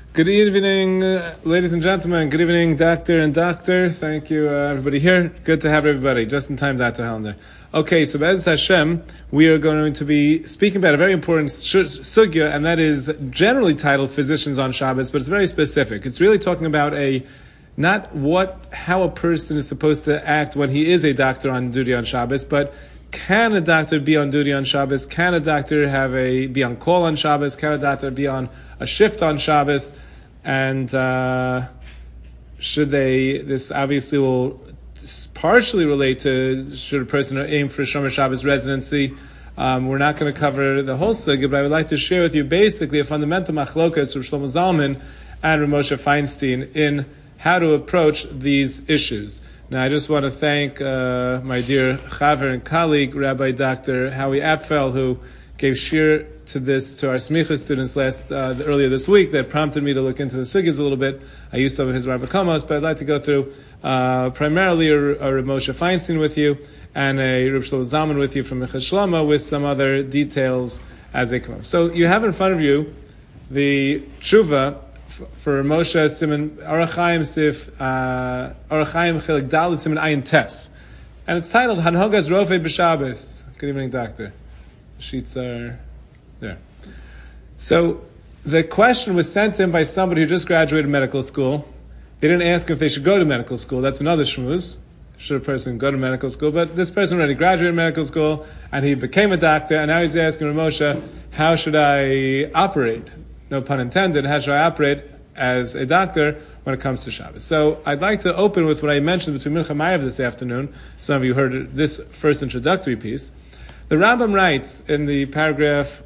Good evening, ladies and gentlemen. Good evening, doctor and doctor. Thank you, everybody here. Good to have everybody. Just in time, Dr. Hellner. Okay, so Be'ez Hashem, we are going to be speaking about a very important sugya, and that is generally titled Physicians on Shabbos, but it's very specific. It's really talking about how a person is supposed to act when he is a doctor on duty on Shabbos, but can a doctor be on duty on Shabbos? Can a doctor be on call on Shabbos? Can a doctor be on a shift on Shabbos? And this obviously will partially relate to should a person aim for Shomer Shabbos residency. We're not going to cover the whole sugya, but I would like to share with you basically a fundamental machlokas of Shlomo Zalman and Rav Moshe Feinstein in how to approach these issues. Now, I just want to thank my dear chaver and colleague, Rabbi Dr. Howie Apfel, who gave shir to our smicha students earlier this week that prompted me to look into the sugyas a little bit. I used some of his Rabbi Komos, but I'd like to go through primarily a Rav Moshe Feinstein with you and a Rav Shlomo Zalman with you from Minchas Shlomo with some other details as they come up. So you have in front of you the tshuva for Moshe Simon Arachaim Sif Arachaim Chelik Dalet Simon Ayin Tes, and it's titled Hanhogas Rofe B'Shabbos. Good evening, doctor. The sheets are there. So the question was sent in by somebody who just graduated medical school. They didn't ask if they should go to medical school. That's another shmooze. Should a person go to medical school? But this person already graduated medical school and he became a doctor, and now he's asking Rav Moshe, how should I operate? No pun intended, how should I operate as a doctor when it comes to Shabbos? So I'd like to open with what I mentioned between Mincha Ma'ariv this afternoon. Some of you heard this first introductory piece. The Rambam writes in the paragraph,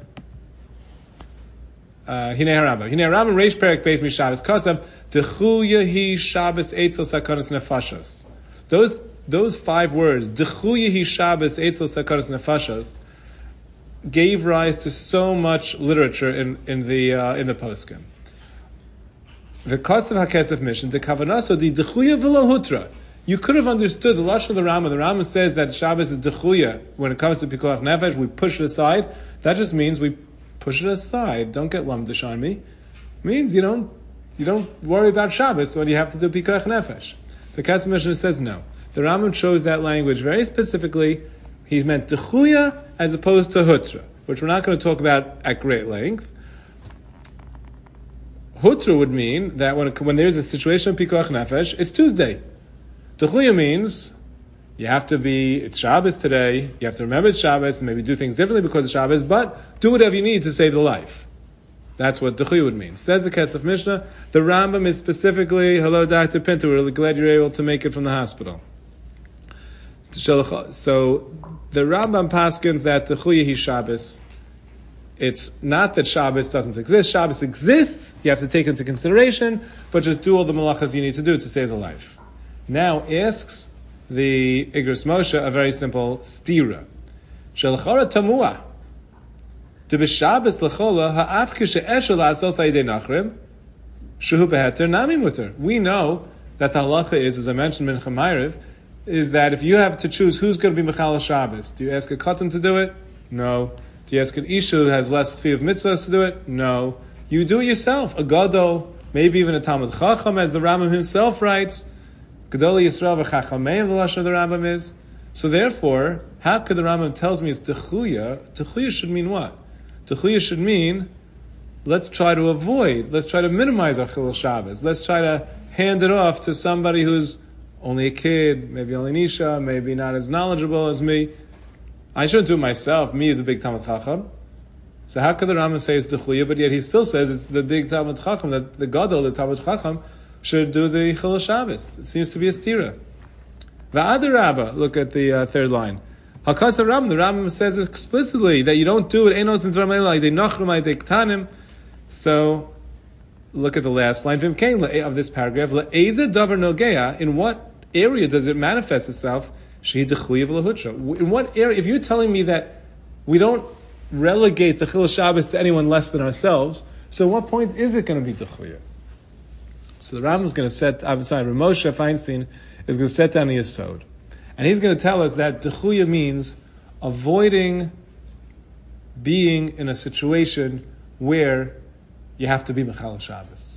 Hinei HaRambam Reish Perek Beis MiShabbos Kosav Dechuya Hi Shabbos Eitzel Sakonos Nefashos. Those 5 words, Dechuya Hi Shabbos Eitzel Sakonos Nefashos, gave rise to so much literature in the poskim. The Kosav HaKesef Mission, the Kavanaso, the Dechuya V'lo Hutra. You could have understood the lashon of the Rambam. The Rambam says that Shabbos is Dechuya. When it comes to Pikuach Nefesh, we push it aside. That just means we push it aside. Don't get lumdish on me. It means you don't worry about Shabbos when you have to do Pikuach Nefesh. The Kesef Mission says no. The Rambam chose that language very specifically. He meant Dechuya as opposed to Hutra, which we're not going to talk about at great length. Hutra would mean that when there's a situation of Pikuach Nefesh, it's Tuesday. Dechuya means it's Shabbos today, you have to remember it's Shabbos, and maybe do things differently because it's Shabbos, but do whatever you need to save the life. That's what Dechuya would mean. Says the Kesef Mishnah, the Rambam is specifically, hello Dr. Pinto, we're really glad you're able to make it from the hospital. So the Rambam paskins that Dechuya hi Shabbos. It's not that Shabbos doesn't exist. Shabbos exists, you have to take into consideration, but just do all the malachas you need to do to save the life. Now asks the Igros Moshe a very simple stira. Shelchara tamua. To be Shabbos lechola ha'af kishe'eshel la'asel sa'idei nachrim shehu beheter nami muter. We know that the halacha is, as I mentioned in Mincha Ma'ariv, is that if you have to choose who's going to be Mechal Shabbos, do you ask a katan to do it? No. Do you ask an isha who has less chiyuv mitzvahs to do it? No. You do it yourself. A gadol, maybe even a Talmud Chacham, as the Rambam himself writes, Gadol Yisrael v'Chachamei, the lashon of the Rambam is. So therefore, how could the Rambam tells me it's Dechuya? Dechuya should mean what? Dechuya should mean, let's try to minimize our Chilul Shabbos. Let's try to hand it off to somebody who's only a kid, maybe only Nisha, maybe not as knowledgeable as me. I shouldn't do it myself, me, the big Talmud Chacham. So how could the Rambam say it's Dechuya, but yet he still says it's the big Talmud Chacham, that the Gadol, the Talmud Chacham, should do the Chilul Shabbos. It seems to be a stira. Va'ad Rabbah, look at the third line. Hakas Rambam, the Rambam says explicitly that you don't do it, Enos and Zramayla, like they Nachrim, like they Ktanim. So, look at the last line of this paragraph. Le'eze davar nogea, in what area does it manifest itself? Shehi Dechuya v'lahutra. In what area, if you're telling me that we don't relegate the Chilul Shabbos to anyone less than ourselves, so at what point is it going to be Dechuya? So the Rambam is going to Rav Moshe Feinstein is going to set down the Yesod. And he's going to tell us that Dechuya means avoiding being in a situation where you have to be Mechal Shabbos.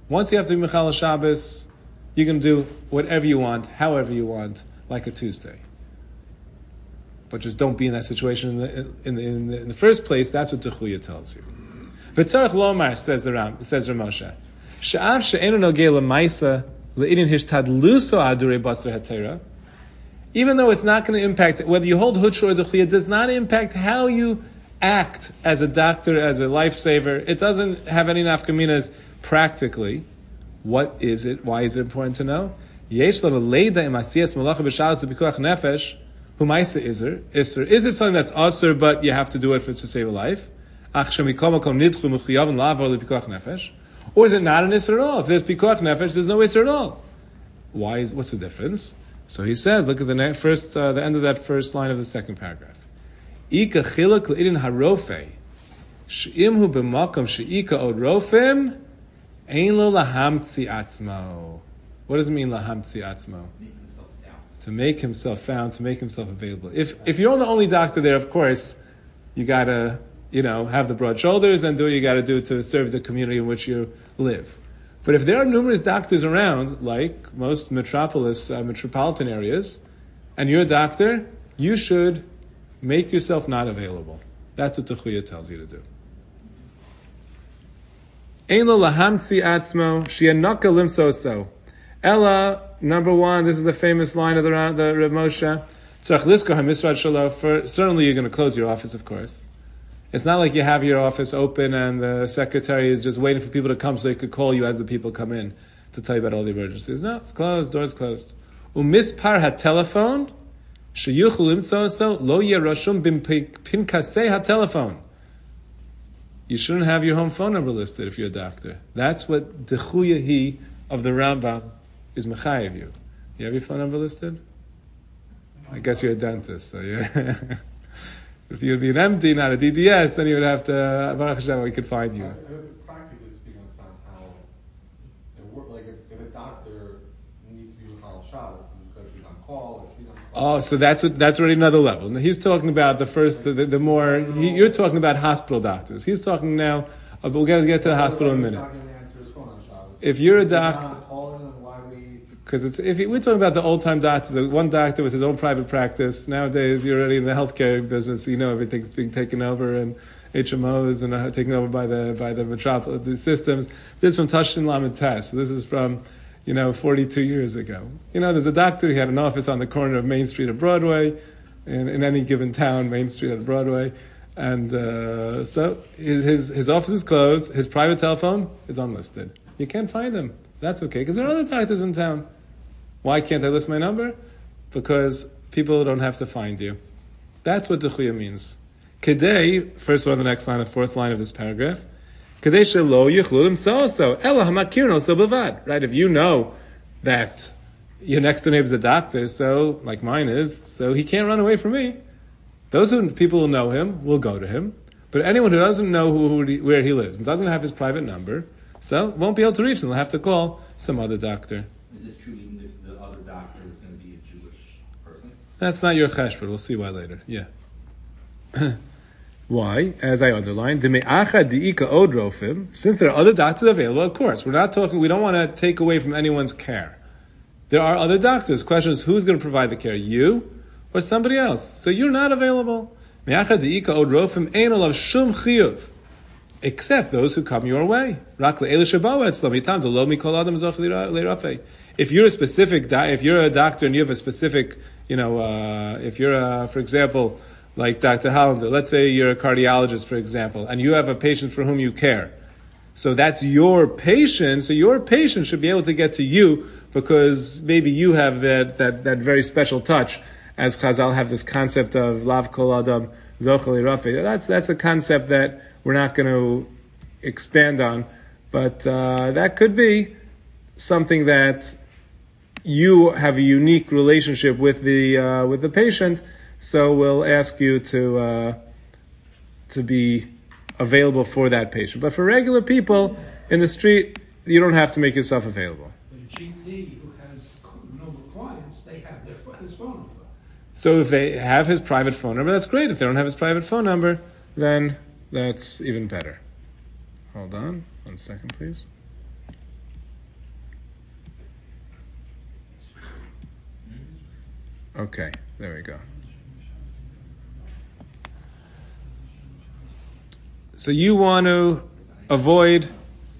Once you have to be Mechal Shabbos, you can do whatever you want, however you want, like a Tuesday. But just don't be in that situation in the first place. That's what the Chuya tells you. V'tzarech lomar, says Ramosha, she'av she'enu nogei l'maisa le'idin hishtadluso adurei basar hatera. Even though it's not going to impact, whether you hold Hutsha or the Chuya, does not impact how you act as a doctor, as a lifesaver. It doesn't have any nafkaminas practically. What is it? Why is it important to know? Yesh lo leida im asiyas malacha b'shalos b'pikuach nefesh humaisa iser. Is it something that's usher, but you have to do it to save a life? Ach shemikol makom nidchu mechuyav la'avor le'pikuach nefesh. Or is it not an iser at all? If there's pikuach nefesh, there's no iser at all. What's the difference? So he says, look at the end of that first line of the second paragraph. Ika chilak le'idin harofe she'imhu b'makom she'ika od rofim ein lo lahamtzi atzmo. What does it mean, lahamtzi atzmo? To make himself found, to make himself available. If you're the only doctor there, of course, you gotta, have the broad shoulders and do what you gotta do to serve the community in which you live. But if there are numerous doctors around, like most metropolitan areas, and you're a doctor, you should make yourself not available. That's what the Chuya tells you to do. Ein lo lahamtzi atzmo, shi'anaka limsoso. Ella, number one, this is the famous line of the Rav Moshe. Tzarech lizkor hamisrad shelo. Certainly you're going to close your office, of course. It's not like you have your office open and the secretary is just waiting for people to come so he could call you as the people come in to tell you about all the emergencies. No, it's closed, door's closed. Umispar ha-telephone, sheyuchlu limtzoso, lo yeh rashum b'pinkasei ha-telephone. You shouldn't have your home phone number listed if you're a doctor. That's what the chuyahi of the Rambam is mechayev you. You have your phone number listed? I guess you're a dentist, so you're... If you would be an MD, not a DDS, then you would have to, Baruch Hashem, we could find you. Practically speaking, understand how it works. Like if a doctor needs to be with Chal Shabbos, is it because he's on call or she's on call? Oh, so that's already another level. Now, he's talking about the more, you're talking about hospital doctors. He's talking now, but we're going to get to the hospital in a minute. If you're a doctor, because we're talking about the old-time doctors, one doctor with his own private practice. Nowadays, you're already in the healthcare business. Everything's being taken over, and HMOs and taken over by the metropolis, the systems. This is from Tashin Lamed Tes. This is from 42 years ago. There's a doctor. He had an office on the corner of Main Street and Broadway, in any given town, Main Street and Broadway, and so his office is closed. His private telephone is unlisted. You can't find him. That's okay, because there are other doctors in town. Why can't I list my number? Because people don't have to find you. That's what the Chuya means. Kedei, first one, the next line, the fourth line of this paragraph. Kedei shelo yichlu limtzoso, ela hamakir no so bavad. Right, if you know that your next door neighbor is a doctor, so, like mine is, so he can't run away from me. People who know him will go to him. But anyone who doesn't know where he lives and doesn't have his private number, so won't be able to reach him. They'll have to call some other doctor. Is this true even if the other doctor is going to be a Jewish person? That's not your chesh, but we'll see why later. Yeah. Why? As I underlined, since there are other doctors available, of course, we don't want to take away from anyone's care. There are other doctors. Question is, who's going to provide the care? You or somebody else? So you're not available. Except those who come your way. If you're a doctor and you have a specific, for example, like Dr. Hollander, let's say you're a cardiologist, for example, and you have a patient for whom you care. So that's your patient, so your patient should be able to get to you because maybe you have that very special touch, as Chazal have this concept of Lav Kol Adam Zochel Rafe. That's a concept that we're not going to expand on, but that could be something that you have a unique relationship with the patient. So we'll ask you to be available for that patient. But for regular people in the street, you don't have to make yourself available. The GP who has normal clients, they have his phone number. So if they have his private phone number, that's great. If they don't have his private phone number, then that's even better. Hold on, 1 second, please. Okay, there we go. So you want to avoid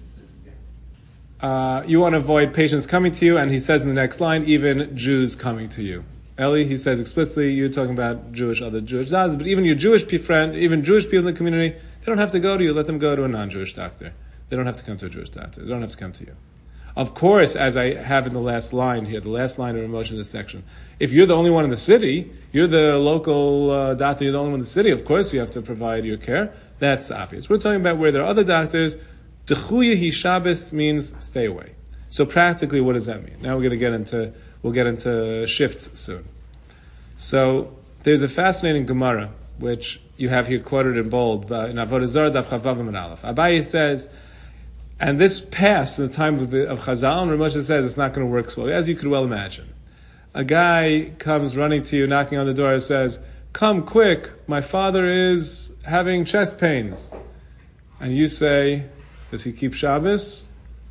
patients coming to you, and he says in the next line, even Jews coming to you. Eli, he says explicitly, you're talking about other Jewish doctors, but even your Jewish friend, even Jewish people in the community, they don't have to go to you. Let them go to a non-Jewish doctor. They don't have to come to a Jewish doctor. They don't have to come to you. Of course, as I have in the last line here, the last line of emotion in this section, if you're the only one in the city, you're the local doctor, you're the only one in the city, of course you have to provide your care. That's obvious. We're talking about where there are other doctors. Dechuya hi Shabbos means stay away. So practically, what does that mean? Now we'll get into shifts soon. So there's a fascinating Gemara, which you have here quoted in bold, in Avodah Zarah Daf Chaf Vav Amud Aleph. Abaye says, and this passed in the time of Chazal, and Rav Moshe says it's not going to work slowly, as you could well imagine. A guy comes running to you, knocking on the door, and says, "Come quick, my father is having chest pains." And you say, "Does he keep Shabbos?"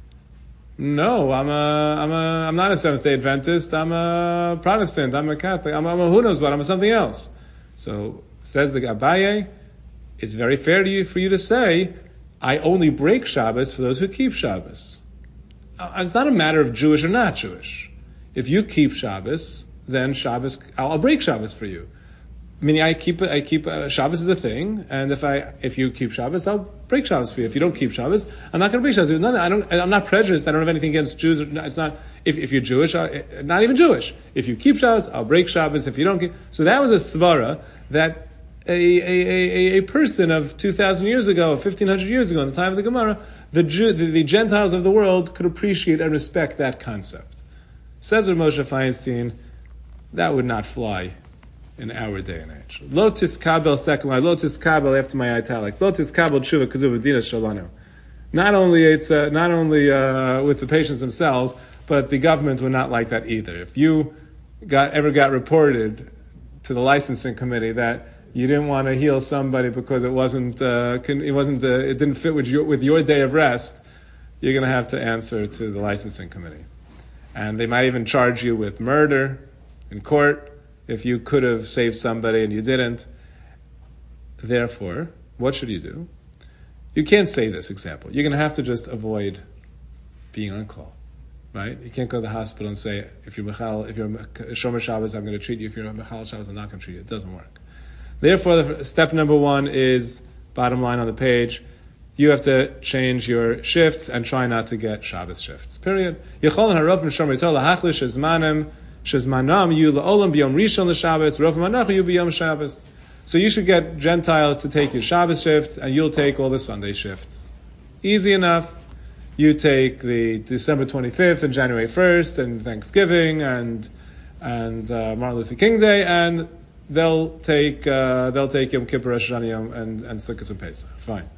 "No, I'm not a Seventh-day Adventist. I'm a Protestant. I'm a Catholic. I'm a who knows what. I'm a something else." So says the Abaye, it's very fair for you to say, I only break Shabbos for those who keep Shabbos. It's not a matter of Jewish or not Jewish. If you keep Shabbos, then Shabbos, I'll break Shabbos for you. Meaning, I keep Shabbos is a thing, and if you keep Shabbos, I'll break Shabbos for you. If you don't keep Shabbos, I'm not going to break Shabbos. I'm not prejudiced. I don't have anything against Jews. It's not if you're Jewish, not even Jewish. If you keep Shabbos, I'll break Shabbos. If you don't keep, so that was a svara that a person of 2,000 years ago, 1,500 years ago, in the time of the Gemara, the Gentiles of the world could appreciate and respect that concept. Says Rav Moshe Feinstein, that would not fly in our day and age. Lotus kabel, second line. Lotus kabel after my italics. Lotus kabel tshuva kazuva dina shalanu. Not only with the patients themselves, but the government would not like that either. If you ever got reported to the licensing committee that you didn't want to heal somebody because it didn't fit with your day of rest, you're going to have to answer to the licensing committee, and they might even charge you with murder in court if you could have saved somebody and you didn't. Therefore, what should you do? You can't say this example. You're going to have to just avoid being on call, right? You can't go to the hospital and say, if you're Shomer Shabbos, I'm going to treat you. If you're Mechal Shabbos, I'm not going to treat you. It doesn't work. Therefore, step number one is, bottom line on the page, you have to change your shifts and try not to get Shabbos shifts. Period. So you should get Gentiles to take your Shabbos shifts, and you'll take all the Sunday shifts. Easy enough. You take the December 25th and January 1st and Thanksgiving and Martin Luther King Day, and they'll take Yom Kippur, Rosh Hashanah, and Sukkot and Pesach. Fine.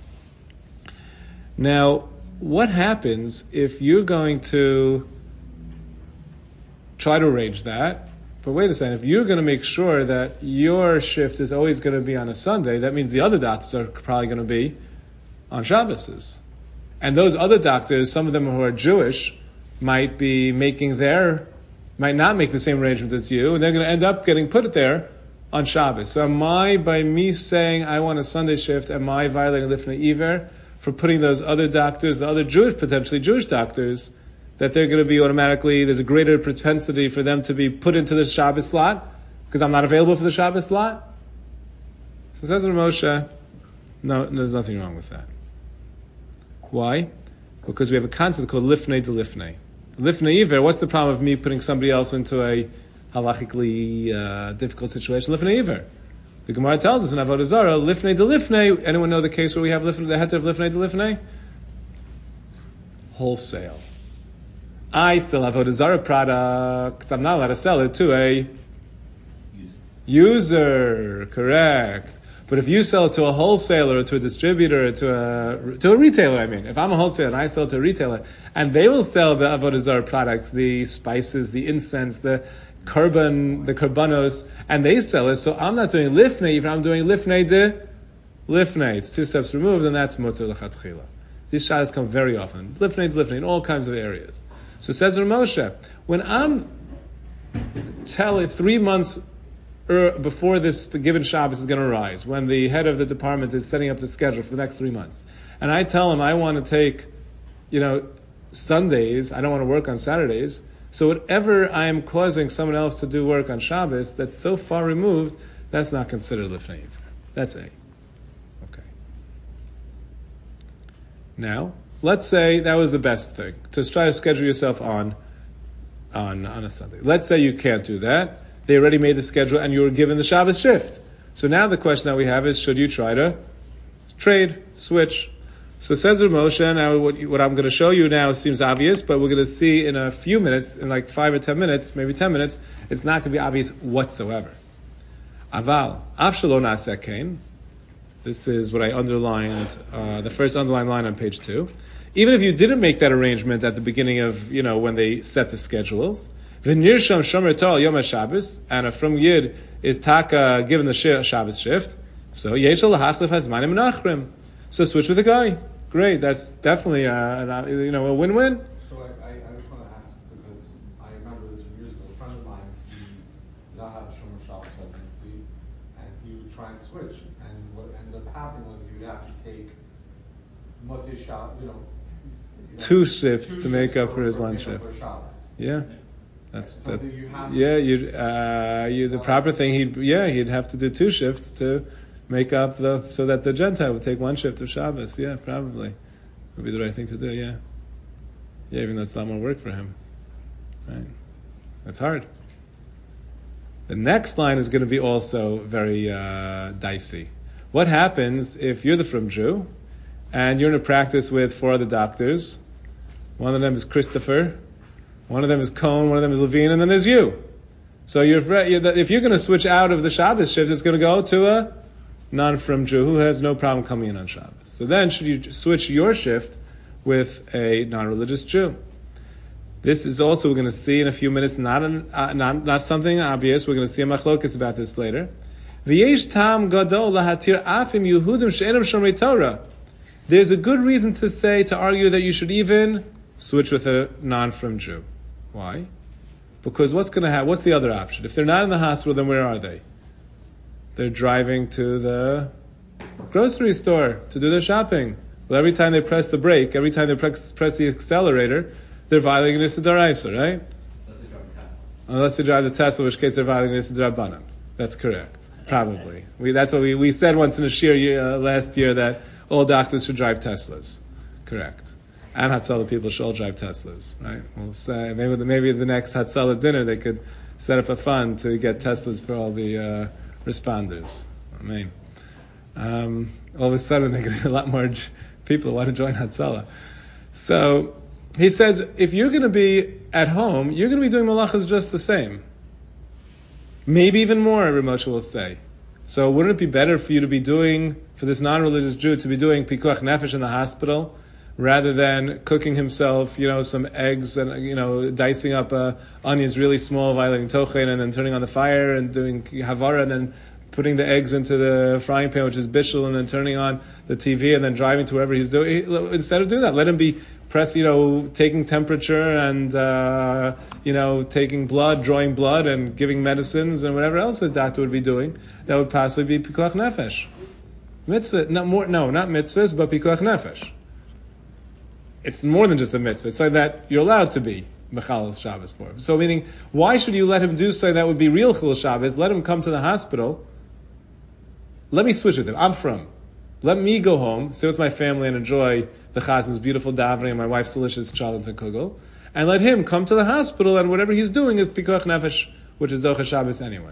Now, what happens if you're going to try to arrange that? But wait a second, if you're going to make sure that your shift is always going to be on a Sunday, that means the other doctors are probably going to be on Shabbos. And those other doctors, some of them who are Jewish, might not make the same arrangement as you, and they're going to end up getting put there on Shabbos. So by me saying I want a Sunday shift, am I violating Lifnei Iver for putting those other doctors, the other potentially Jewish doctors, that they're going to be automatically, there's a greater propensity for them to be put into the Shabbos slot because I'm not available for the Shabbos slot? So says Rav Moshe, no, there's nothing wrong with that. Why? Because we have a concept called lifnei de lifnei. Lifnei iver, what's the problem of me putting somebody else into a halachically difficult situation? Lifnei iver. The Gemara tells us in Avodah Zarah, lifnei de lifnei. Anyone know the case where we have the heter of lifnei de lifnei? Wholesale. I still have Avodah Zarah products. I'm not allowed to sell it to a user. Correct. But if you sell it to a wholesaler, or to a distributor, to a retailer, if I'm a wholesaler and I sell it to a retailer, and they will sell the Avodah Zarah products, the spices, the incense, the karbanos, and they sell it, so I'm not doing lifnei, I'm doing lifnei de lifnei. It's 2 steps removed, and that's mutter l'chatchila. These shaylas come very often. Lifnei de lifnei, in all kinds of areas. So says Rav Moshe, when I'm tell it 3 months before this given Shabbos is going to arise, when the head of the department is setting up the schedule for the next 3 months, and I tell him I want to take, Sundays, I don't want to work on Saturdays, so whatever I am causing someone else to do work on Shabbos that's so far removed, that's not considered lifnei ivra. That's A. Okay. Now, let's say that was the best thing, to try to schedule yourself on a Sunday. Let's say you can't do that. They already made the schedule and you were given the Shabbos shift. So now the question that we have is, should you try to trade, switch? So says Rav Moshe, now what I'm going to show you now seems obvious, but we're going to see in a few minutes, in like 5 or 10 minutes, maybe 10 minutes, it's not going to be obvious whatsoever. Aval, Avshalon Asekein. This is what I underlined, the first underlined line on page 2. Even if you didn't make that arrangement at the beginning of, when they set the schedules, V'nirsham shomer Torah Yom HaShabbos, and a from Yid is taka given the Shabbos shift, so Yeshal Lahachlif Hazmanim Nachrim. So switch with a guy. Great, that's definitely a win-win. So I just want to ask, because I remember this from years ago, a friend of mine, he did not have a Shomer Shabbos residency, and he would try and switch, and what ended up happening was he would have to take Motzei Shabbos, 2 shifts to make up for his 1 shift. Yeah. The proper thing he'd have to do 2 shifts to make up so that the Gentile would take 1 shift of Shabbos. Yeah, probably would be the right thing to do. Yeah, even though it's a lot more work for him. Right, that's hard. The next line is going to be also very dicey. What happens if you're the Frum Jew and you're in a practice with 4 other doctors? One of them is Christopher, one of them is Cohn, one of them is Levine, and then there's you. So if you're going to switch out of the Shabbos shift, it's going to go to a non-Frum Jew who has no problem coming in on Shabbos. So then should you switch your shift with a non-religious Jew? This is also, we're going to see in a few minutes, not something obvious. We're going to see a machlokas about this later. V'yesh tam gadol lahatir afim Yehudim she'enam shomrei Torah. There's a good reason to argue that you should even switch with a non-Frum Jew. Why? Because what's going to happen? What's the other option? If they're not in the hospital, then where are they? They're driving to the grocery store to do their shopping. Well, every time they press the brake, every time they press the accelerator, they're violating Nisa D'Oraisa, right? Unless they drive the Tesla, in which case they're violating Nisa D'Rabbanan. That's correct. Probably. That's what we said once in a shir last year, that all doctors should drive Teslas. Correct. And Hatzalah people should all drive Teslas, right? We'll say maybe the next Hatzalah dinner they could set up a fund to get Teslas for all the responders. I mean, all of a sudden they're getting a lot more people who want to join Hatzalah. So he says, if you're going to be at home, you're going to be doing malachas just the same. Maybe even more, Rav Moshe will say. So wouldn't it be better for you to be doing, for this non-religious Jew, to be doing pikuach nefesh in the hospital, rather than cooking himself, some eggs and, dicing up onions really small, violating tochen, and then turning on the fire and doing havara, and then putting the eggs into the frying pan, which is bishul, and then turning on the TV, and then driving to wherever he's doing. Instead of doing that, let him be taking temperature and, taking blood, drawing blood, and giving medicines, and whatever else the doctor would be doing. That would possibly be pikuach nefesh. Mitzvah, not mitzvahs, but pikuach nefesh. It's more than just a mitzvah. It's like that you're allowed to be Mechal Shabbos for him. So meaning, why should you let him do something that would be real Chil Shabbos? Let him come to the hospital. Let me switch with him. I'm from. Let me go home, sit with my family, and enjoy the Chazin's beautiful davening and my wife's delicious chalent and kugel. And let him come to the hospital, and whatever he's doing is Pikuach Nefesh, which is Docha Shabbos anyway.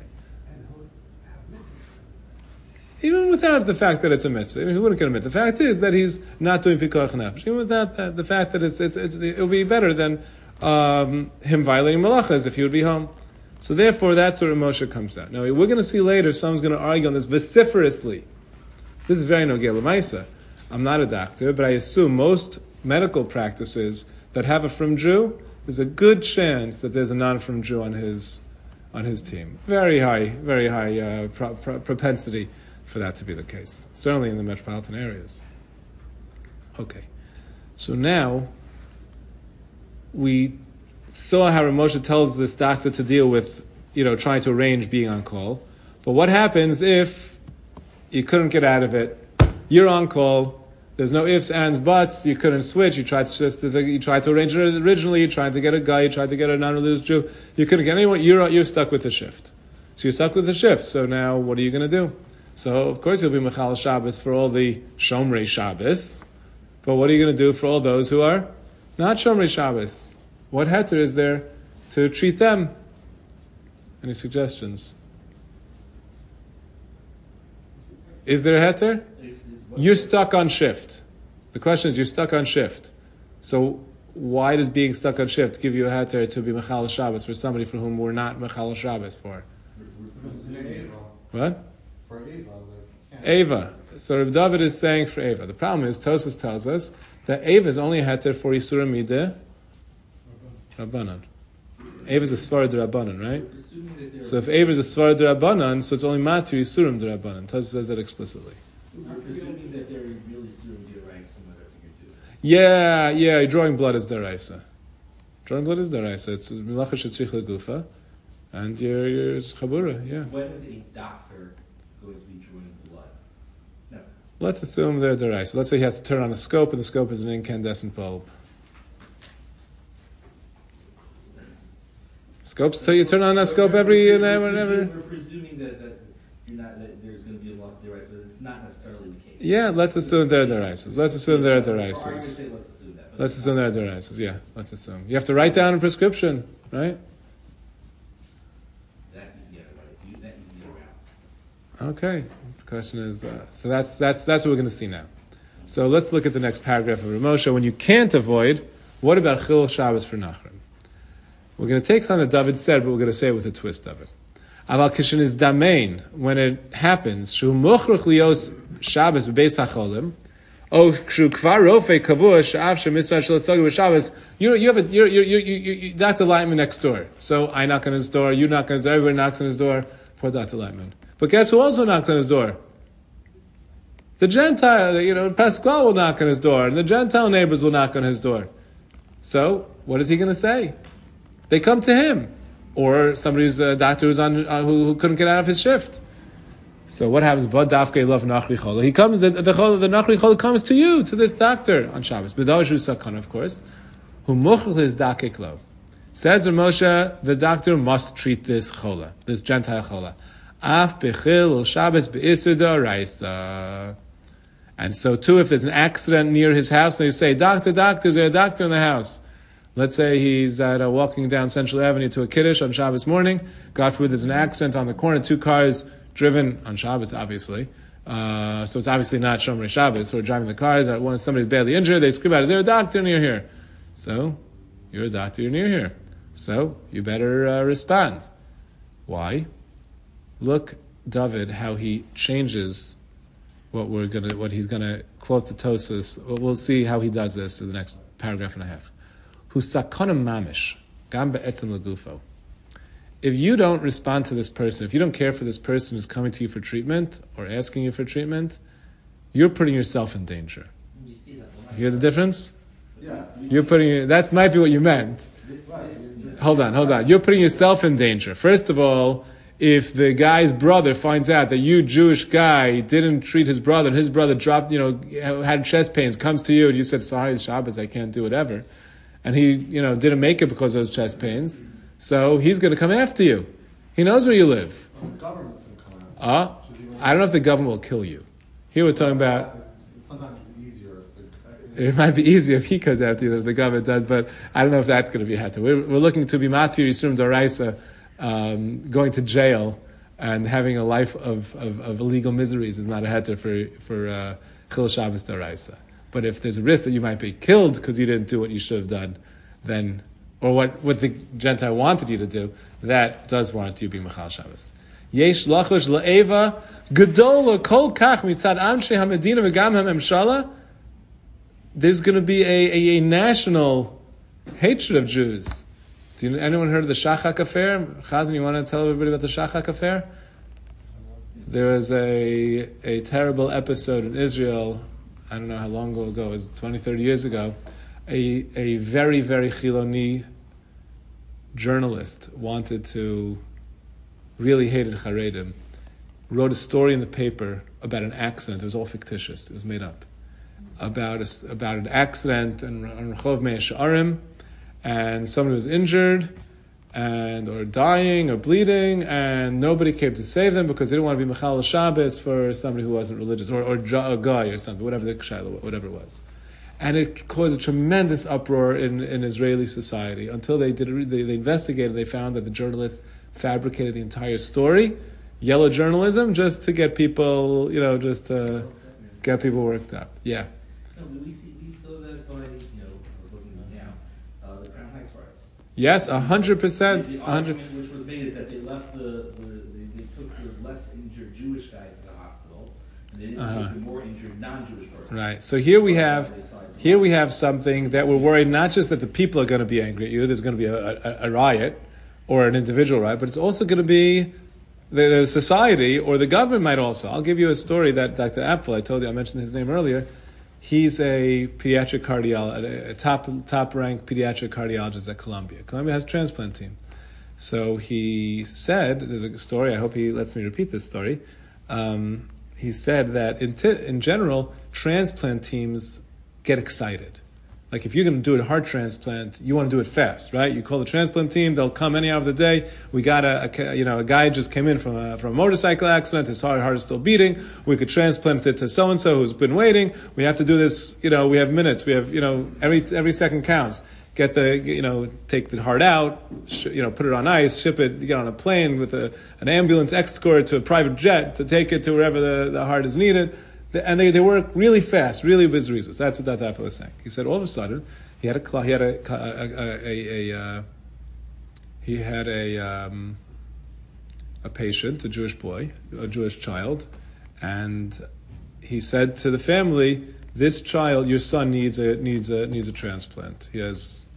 Even without the fact that it's a mitzvah, he wouldn't get a mitzvah. The fact is that he's not doing pikuach nefesh. Even without that, the fact that it would be better than him violating malachas if he would be home. So therefore, that's where Moshe comes out. Now we're going to see later. Someone's going to argue on this vociferously. This is very nogel l'maisa. I'm not a doctor, but I assume most medical practices that have a Frum Jew, there's a good chance that there's a non-Frum Jew on his team. Very high propensity for that to be the case, certainly in the metropolitan areas. Okay, so now we saw how Rav Moshe tells this doctor to deal with trying to arrange being on call. But what happens if you couldn't get out of it? You're on call. There's no ifs, ands, buts. You couldn't switch. You tried to shift. You tried to arrange it originally. You tried to get a guy. You tried to get a non-religious Jew. You couldn't get anyone. You're stuck with the shift. So you're stuck with the shift. So now, what are you going to do? So of course you'll be Mechal Shabbos for all the Shomrei Shabbos. But what are you going to do for all those who are not Shomrei Shabbos? What heter is there to treat them? Any suggestions? Is there a heter? You're stuck on shift. The question is, you're stuck on shift. So why does being stuck on shift give you a heter to be Mechal Shabbos for somebody for whom we're not Mechal Shabbos for? What? For Ava. Ava. So Rav David is saying for Ava. The problem is, Tosfos tells us that Ava is only a heter for Yisurim Mideh Rabbanan. Ava is a Svarad Rabbanan, right? So if Ava is a Svarad Rabbanan, so it's only Matir Yisurim Rabbanan. Tosfos says that explicitly. We're presuming that they're really Yisurim D'Oraisa, whatever you do. Yeah, drawing blood is D'Oraisa. Drawing blood is D'Oraisa. It's Melacha Shetzrich Legufa, and you're Chabura, yeah. When is a doctor going to be drawing blood? No. Let's assume they're D'Oraisa. Let's say he has to turn on a scope, and the scope is an incandescent bulb. Scopes, so you turn on a scope every whenever. We're presuming that you're not that there's going to be a lot of D'Oraisa, but it's not necessarily the case. Yeah, let's assume they're D'Oraisas. Let's assume they're D'Oraisas. Let's assume that. Let's assume they're D'Oraisas. Yeah, let's assume. You have to write down a prescription, right? That you can get around. Okay. The question is, so that's what we're going to see now. So let's look at the next paragraph of Ramosha. When you can't avoid, what about Chil Shabbos for Nachron? We're going to take something that David said, but we're going to say it with a twist of it. Aval kishin is damein, when it happens, shu muchruch lios Shabbos b'beis hacholim, o shu kvar rofe kavua sha'av shemisra shel asagi b'Shabbos. You have Dr. Lightman next door. So I knock on his door, you knock on his door, everybody knocks on his door for Dr. Lightman. But guess who also knocks on his door? The Gentile, Pasquale will knock on his door, and the Gentile neighbors will knock on his door. So what is he going to say? They come to him, or somebody's a doctor who's on who couldn't get out of his shift. So what happens? He comes. The Nachri Chol comes to you, to this doctor on Shabbos. B'davashu Sakana, of course. Who muchel is dakeklo. Says Moshe, the doctor must treat this chola, this Gentile chola. Af bechil Shabbos be'isur d'oraisa. And so too, if there's an accident near his house, they say, "Doctor, is there a doctor in the house?" Let's say he's walking down Central Avenue to a Kiddush on Shabbos morning. God forbid there's an accident on the corner, 2 cars driven on Shabbos, obviously. So it's obviously not Shomrei Shabbos. We're driving the cars. Somebody's badly injured. They scream out, "Is there a doctor near here?" So, you're a doctor, you're near here. So, you better respond. Why? Look, David, how he changes what he's gonna quote the Tosfos. We'll see how he does this in the next paragraph and a half. Husakonim mamish, gam be'etzem legufo. If you don't respond to this person, if you don't care for this person who's coming to you for treatment or asking you for treatment, you're putting yourself in danger. You see that. You hear the difference? Yeah. That might be what you meant. Hold on. You're putting yourself in danger. First of all, if the guy's brother finds out that you, Jewish guy, didn't treat his brother, and his brother dropped, had chest pains, comes to you and you said, "Sorry, it's Shabbos, I can't do whatever," and he, didn't make it because of those chest pains, so he's going to come after you. He knows where you live. Well, the government's going to come out. I don't know if the government will kill you. Here we're talking about... Sometimes it's easier. It might be easier if he comes after you than if the government does, but I don't know if that's going to be hatter. We're looking to be Matir Yisurim D'Oraisa, going to jail and having a life of illegal miseries is not a hatter for Chil Shabbos D'Oraisa. But if there's a risk that you might be killed because you didn't do what you should have done, then, or what the Gentile wanted you to do, that does warrant you being Mechal Shabbos. Yesh lachosh la'eva gedola kol kach mitzad anshe hamedina v'gam hamemshala. There's going to be a national hatred of Jews. Anyone heard of the Shachak affair? Chazan, you want to tell everybody about the Shachak affair? There was a terrible episode in Israel. I don't know how long ago, it was 20, 30 years ago. A very, very Chiloni journalist wanted to really hated Haredim, wrote a story in the paper about an accident. It was all fictitious. It was made up. About an accident on Rehov Mea She'arim, and somebody was injured, or dying, or bleeding, and nobody came to save them because they didn't want to be Mechal Shabbos for somebody who wasn't religious, or a guy or something, whatever it was. And it caused a tremendous uproar in Israeli society until they investigated. They found that the journalists fabricated the entire story, yellow journalism, just to get people, just to get people worked up. Yeah. No, we saw that by, I was looking now, the Crown Heights riots. Yes, 100%. The argument which was made is that they left they took the less injured Jewish guy to the hospital, and they didn't take the more injured non-Jewish person. Right. So here we have something that we're worried not just that the people are going to be angry at you, there's going to be a riot or an individual riot, but it's also going to be the society or the government might also. I'll give you a story that Dr. Apfel, I mentioned his name earlier. He's a pediatric cardiologist, a top-ranked pediatric cardiologist at Columbia. Columbia has a transplant team. So he said, there's a story, I hope he lets me repeat this story. He said that in general, transplant teams get excited. Like if you're going to do a heart transplant, you want to do it fast, right? You call the transplant team; they'll come any hour of the day. We got a guy just came in from a motorcycle accident. His heart is still beating. We could transplant it to so and so who's been waiting. We have to do this. We have minutes. We have every second counts. Take the heart out. Put it on ice. Ship it. Get on a plane with an ambulance escort to a private jet to take it to wherever the heart is needed. And they work really fast, really with reasons. That's what Dr. Apfel was saying. He said all of a sudden he had a patient, a Jewish boy, a Jewish child, and he said to the family, "This child, your son needs a transplant. He has,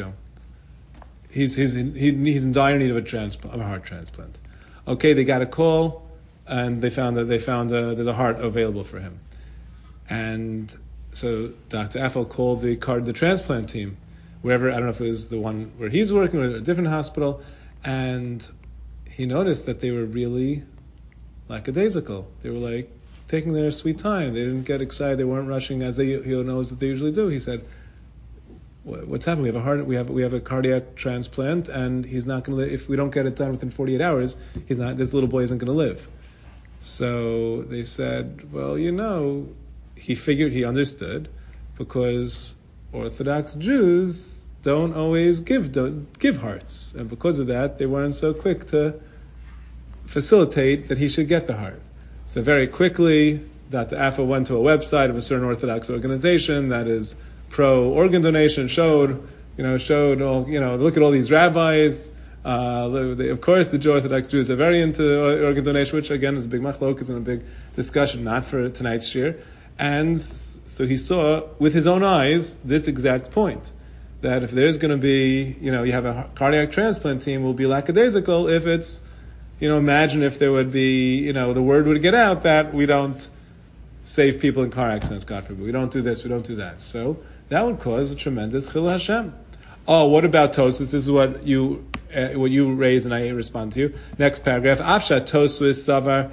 he's in dire need of a heart transplant." Okay, they got a call. And they found there's a heart available for him, and so Dr. Apfel called the transplant team, wherever, I don't know if it was the one where he's working or a different hospital, and he noticed that they were really lackadaisical. They were like taking their sweet time. They didn't get excited. They weren't rushing as he knows that they usually do. He said, "What's happening? We have a cardiac transplant, and he's not going to live. If we don't get it done within 48 hours, this little boy isn't going to live." So they said, well, he understood, because Orthodox Jews don't always give hearts. And because of that, they weren't so quick to facilitate that he should get the heart. So very quickly, Dr. Apfel went to a website of a certain Orthodox organization that is pro-organ donation, showed all, look at all these rabbis. Of course, the Orthodox Jews are very into organ donation, which again is a big machlokas and a big discussion, not for tonight's shir. And so he saw with his own eyes this exact point, that if there's going to be, you have a cardiac transplant team, will be lackadaisical if it's, imagine if there would be, the word would get out that we don't save people in car accidents, God forbid. We don't do this, we don't do that. So that would cause a tremendous chilul Hashem. Oh, what about Tosfos? This is what you raise and I respond to you. Next paragraph. Afsha Tosfos Savar.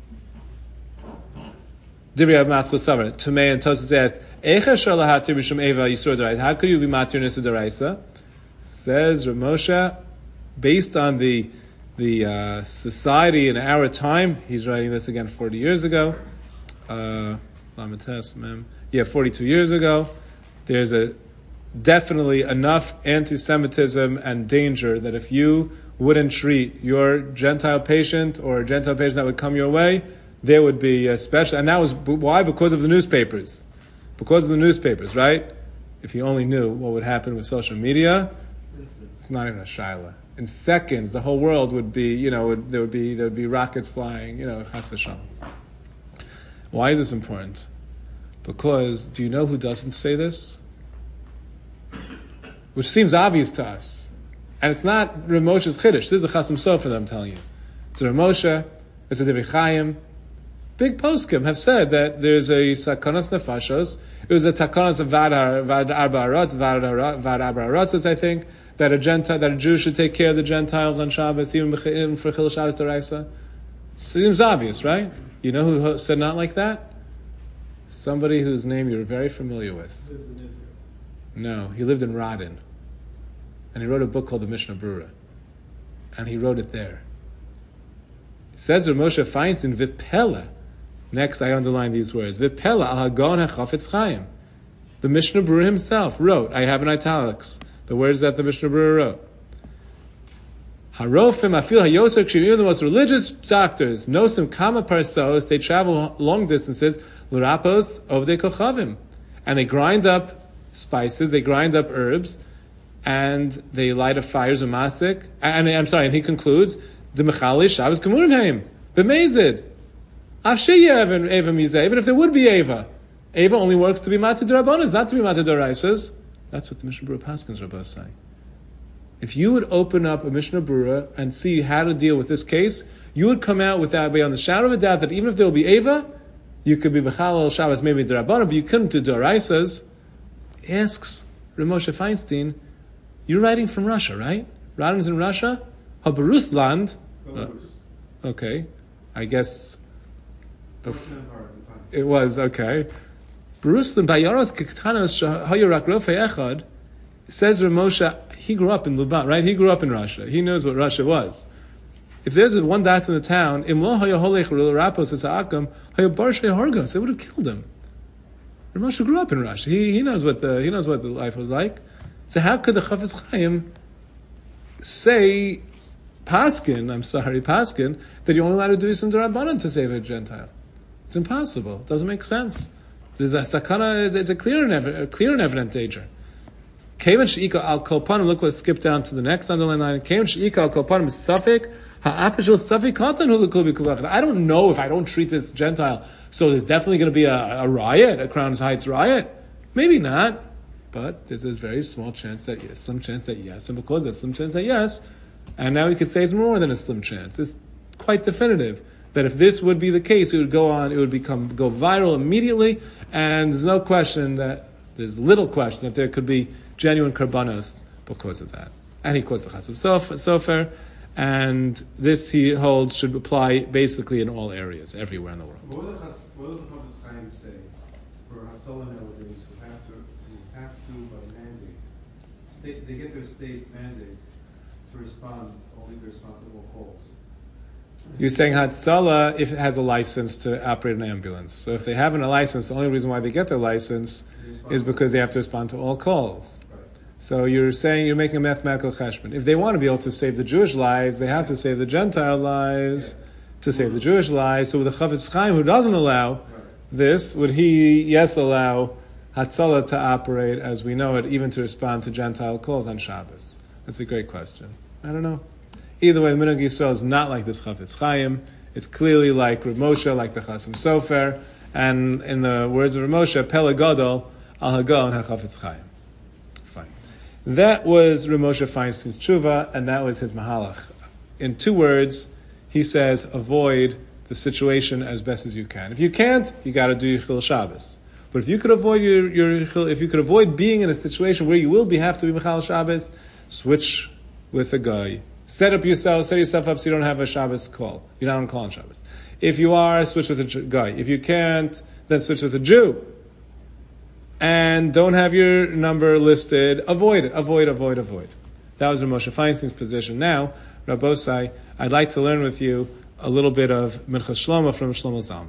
Divrei Maskil Savar. Tumei and Tosfos asks, Eicha shar lahatir b'shum eva yisur d'oraisa. How could you be matir nisur d'oraisa? Says Rav Moshe, based on the society in our time. He's writing this again 40 years ago. 42 years ago. There's definitely enough anti-Semitism and danger that if you wouldn't treat your Gentile patient or a Gentile patient that would come your way, there would be a special, and that was why? Because of the newspapers. Because of the newspapers, right? If you only knew what would happen with social media, it's not even a shaila. In seconds, the whole world would be, there would be rockets flying, chas v'shalom. Why is this important? Because, do you know who doesn't say this? Which seems obvious to us. And it's not Rav Moshe's Chiddush. This is a Chasam Sofer that I'm telling you. It's Rav Moshe, it's a Divrei Chaim. Big poskim have said that there's a Sakanos Nefashos. It was a Takanos of Vad Arba Arotzos, I think, that a Jew should take care of the Gentiles on Shabbos, even for Chil Shabbos D'Oraisa? Seems obvious, right? You know who said not like that? Somebody whose name you're very familiar with. Lives in Israel. No, he lived in Radin. And he wrote a book called the Mishnah Brura. And he wrote it there. It says Rav Moshe Feinstein, Vipela. Next, I underline these words. Vipela al Hagon HaChafetz Chaim. The Mishnah Brura himself wrote, I have in italics, the words that the Mishnah Brura wrote. Harofim afil hayoser, even the most religious doctors, nosim kama parsos, they travel long distances, l'rapos ovdei kochavim. And they grind up spices, they grind up herbs, and they light up fires with masik. And he concludes, the mechali Shabbos kamurim haim, b'mezid. Even if there would be Eva. Eva only works to be Matid Rabbanas, not to be Matid Doraisas. That's what the Mishnah Brura Paskins Rabbos say. If you would open up a Mishnah Brura and see how to deal with this case, you would come out with that beyond the shadow of a doubt that even if there will be Eva, you could be B'chalal Shabbos, maybe D'Rabbanan, but you couldn't do Doraisas. Asks Rav Moshe Feinstein, you're writing from Russia, right? Radin's in Russia? Habarusland. Okay, I guess it was, okay. Baruslan Bayaros Kiktanos Hayorak Rofe Echad says Rav Moshe, he grew up in Luban, right? He grew up in Russia. He knows what Russia was. If there's one doctor in the town, Imlo Hayoholech Rapos Esakam Hayobarshe Horgos, they would have killed him. Rav Moshe grew up in Russia. He knows what the life was like. So how could the Chafetz Chaim say Paskin, that you're only allowed to do some D'Rabbanan to save a Gentile? It's impossible. It doesn't make sense. There's a sakana. It's a clear and evident danger. Kevan sheika al kolpanim. Look what skipped down to the next underline line. Kevan sheika al kolpanim safek ha'apishul safek katan hu l'kul b'kulach. I don't know if I don't treat this Gentile, so there's definitely going to be a riot, a Crown Heights riot. Maybe not, but there's a very small chance that yes, slim chance that yes, and because there's slim chance that yes, and now we could say it's more than a slim chance. It's quite definitive that if this would be the case, it would go on, it would go viral immediately, and there's little question that there could be genuine karbanos because of that. And he quotes the Chasam Sofer, and this he holds should apply basically in all areas, everywhere in the world. What does the Chafetz Chaim say for Hatzalah nowadays who have to by mandate? They get their state mandate to respond to all calls. You're saying Hatzalah if it has a license to operate an ambulance. So if they haven't a license, the only reason why they get their license is because they have to respond to all calls. Right. So you're saying you're making a mathematical cheshbon. If they want to be able to save the Jewish lives, they have to save the Gentile lives to save the Jewish lives. So with the Chafetz Chaim, who doesn't allow this, would he, allow Hatzalah to operate as we know it, even to respond to Gentile calls on Shabbos? That's a great question. I don't know. Either way, the Minhag Yisrael is not like this Chafetz Chaim. It's clearly like Rav Moshe, like the Chasam Sofer, and in the words of Rav Moshe, Pele Gadol al Hagon HaChafetz Chaim. Fine. That was Rav Moshe Feinstein's tshuva, and that was his mahalach. In 2 words, he says, avoid the situation as best as you can. If you can't, you got to do your Chil Shabbos. But if you could avoid if you could avoid being in a situation where you have to be Mechal Shabbos, switch with a guy. Set yourself up so you don't have a Shabbos call. You're not on call on Shabbos. If you are, switch with a guy. If you can't, then switch with a Jew. And don't have your number listed. Avoid it. Avoid. That was Rav Moshe Feinstein's position. Now, Rabbosai, I'd like to learn with you a little bit of Minchas Shlomo from Shlomo Zalman.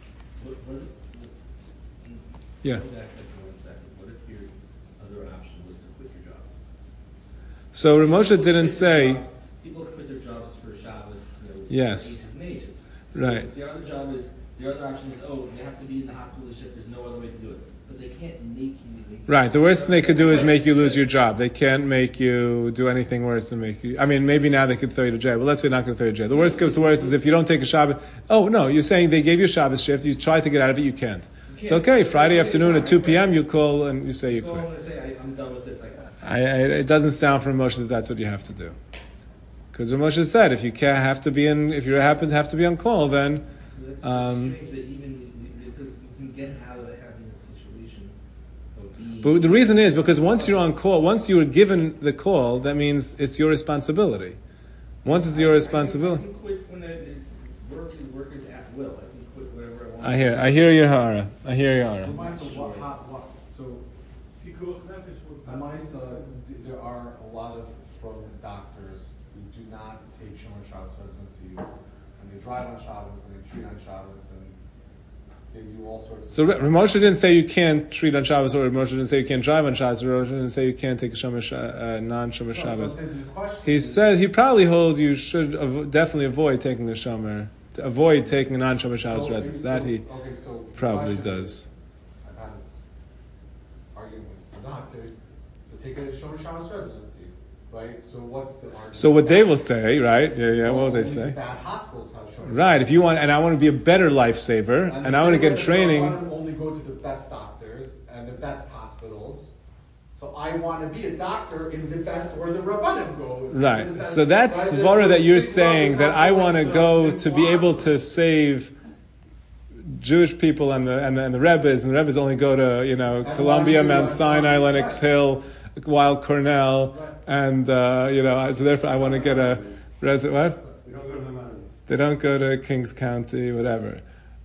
Yeah. What if your other option was to quit your job? So Rav Moshe didn't say. People quit their jobs for Shabbos, Yes. ages and ages. So Right. if the other option is, they have to be in the hospital to shift, there's no other way to do it. But they can't make you. Right. The worst thing they could do is make you lose your job. They can't make you do anything worse than make you. I mean, maybe now they could throw you to jail, but let's say not going to throw you to jail. The worst comes to worst is if you don't take a Shabbos. Oh no, you're saying they gave you a Shabbos shift. You try to get out of it, you can't. It's okay. Friday afternoon at 2 p.m. you call and you say you quit. I say I'm done with this. It doesn't sound from Moshe that that's what you have to do. Because Moshe said, if you happen to have to be on call, then. So that's strange that even because you can get out of having a situation of being But the reason is because once you're on call, once you were given the call, that means it's your responsibility. Once it's your responsibility. I can quit when work is at will. I can quit whatever I want. I hear your hara. I hear your hara. So, there are a lot of from doctors who do not take Shomer Shabbos residencies, and they drive on Shabbos and they treat on Shabbos and they do all sorts of. So Ramosha didn't say you can't treat on Shabbos, or Ramosha didn't say you can't drive on Shabbos, or Ramosha didn't say you can't take a non-Shomer Shabbos. He said he probably holds you should definitely avoid taking a Shomer, to avoid taking a non-Shomer Shabbos residence. That he probably does. I've had this argument with some doctors. So take a Shomer Shabbos residency, right? So what's the argument? So what they will say, right? Yeah. What will they Only say? bad hospitals have Shomer Right. If you want, and I want to be a better lifesaver, and I want to get training. I want to only go to the best doctors and the best hospitals. So I want to be a doctor in the best, or the Rabbanim go. Right. So that's svara that you're saying, that I want to go to be able to save Jewish people and the Rebbes, and the Rebbes only go to Columbia, Mount Sinai, Lenox Hill, Weill Cornell, and so therefore I want to get a resident. What? We don't go to the mountains. They don't go to Kings County, whatever.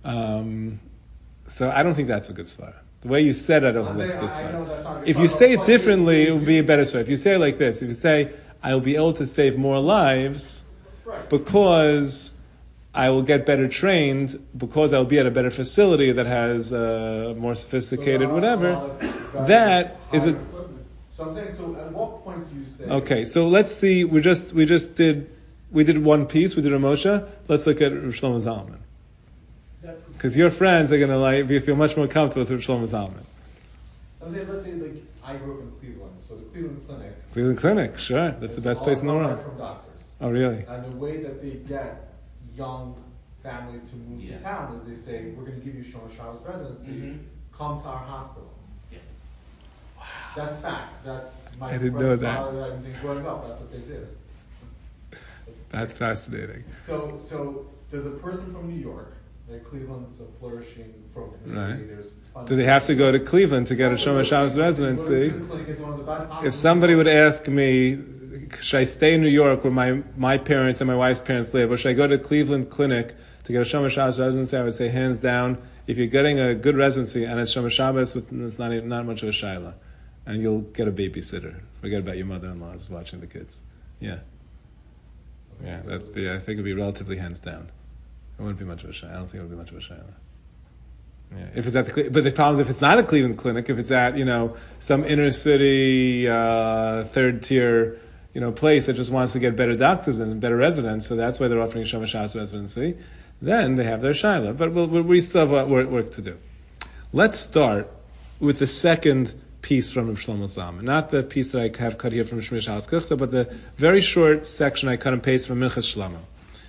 So I don't think that's a good svara. The way you said it, I don't think that's a good svara. If you say it differently, it would be a better svara. If you say it like this, if you say, I'll be able to save more lives because I will get better trained, because I'll be at a better facility that has more sophisticated whatever, that is a... So I'm saying, so at what point do you say... Okay, so let's see, we did one piece, we did Ramosha, let's look at Rav Shlomo Zalman. Because your friends are going to feel much more comfortable with Rav Shlomo Zalman. I'm saying, let's say I grew up in Cleveland, so the Cleveland Clinic... Cleveland Clinic, sure, that's the best place in the world. From doctors. Oh, really? And the way that they get young families to move to town is they say, we're going to give you Shomer Shabbos residency, come to our hospital. Yeah. Wow. That's fact. That's my I didn't know that. father that I was growing up. That's what they did. That's fascinating. So there's a person from New York. Cleveland's a flourishing from community. Right. Do they have to go to Cleveland to get a Shomer Shabbos residency? If somebody would ask me, should I stay in New York where my parents and my wife's parents live, or should I go to Cleveland Clinic to get a Shomer Shabbos residency? I would say hands down, if you're getting a good residency and it's Shomer Shabbos, it's not much of a shaila, and you'll get a babysitter. Forget about your mother-in-law is watching the kids. Yeah, I think it'd be relatively hands down. It wouldn't be much of a shaila. I don't think it would be much of a shaila. Yeah, if it's at but the problem is if it's not a Cleveland Clinic, if it's at some inner city third tier place that just wants to get better doctors and better residents, so that's why they're offering Shomer Shabbos residency, then they have their shaila. But we still have work to do. Let's start with the second piece from Rav Shlomo Zalman, not the piece that I have cut here from Shmiras Haskach, but the very short section I cut and paste from Minchas Shlomo.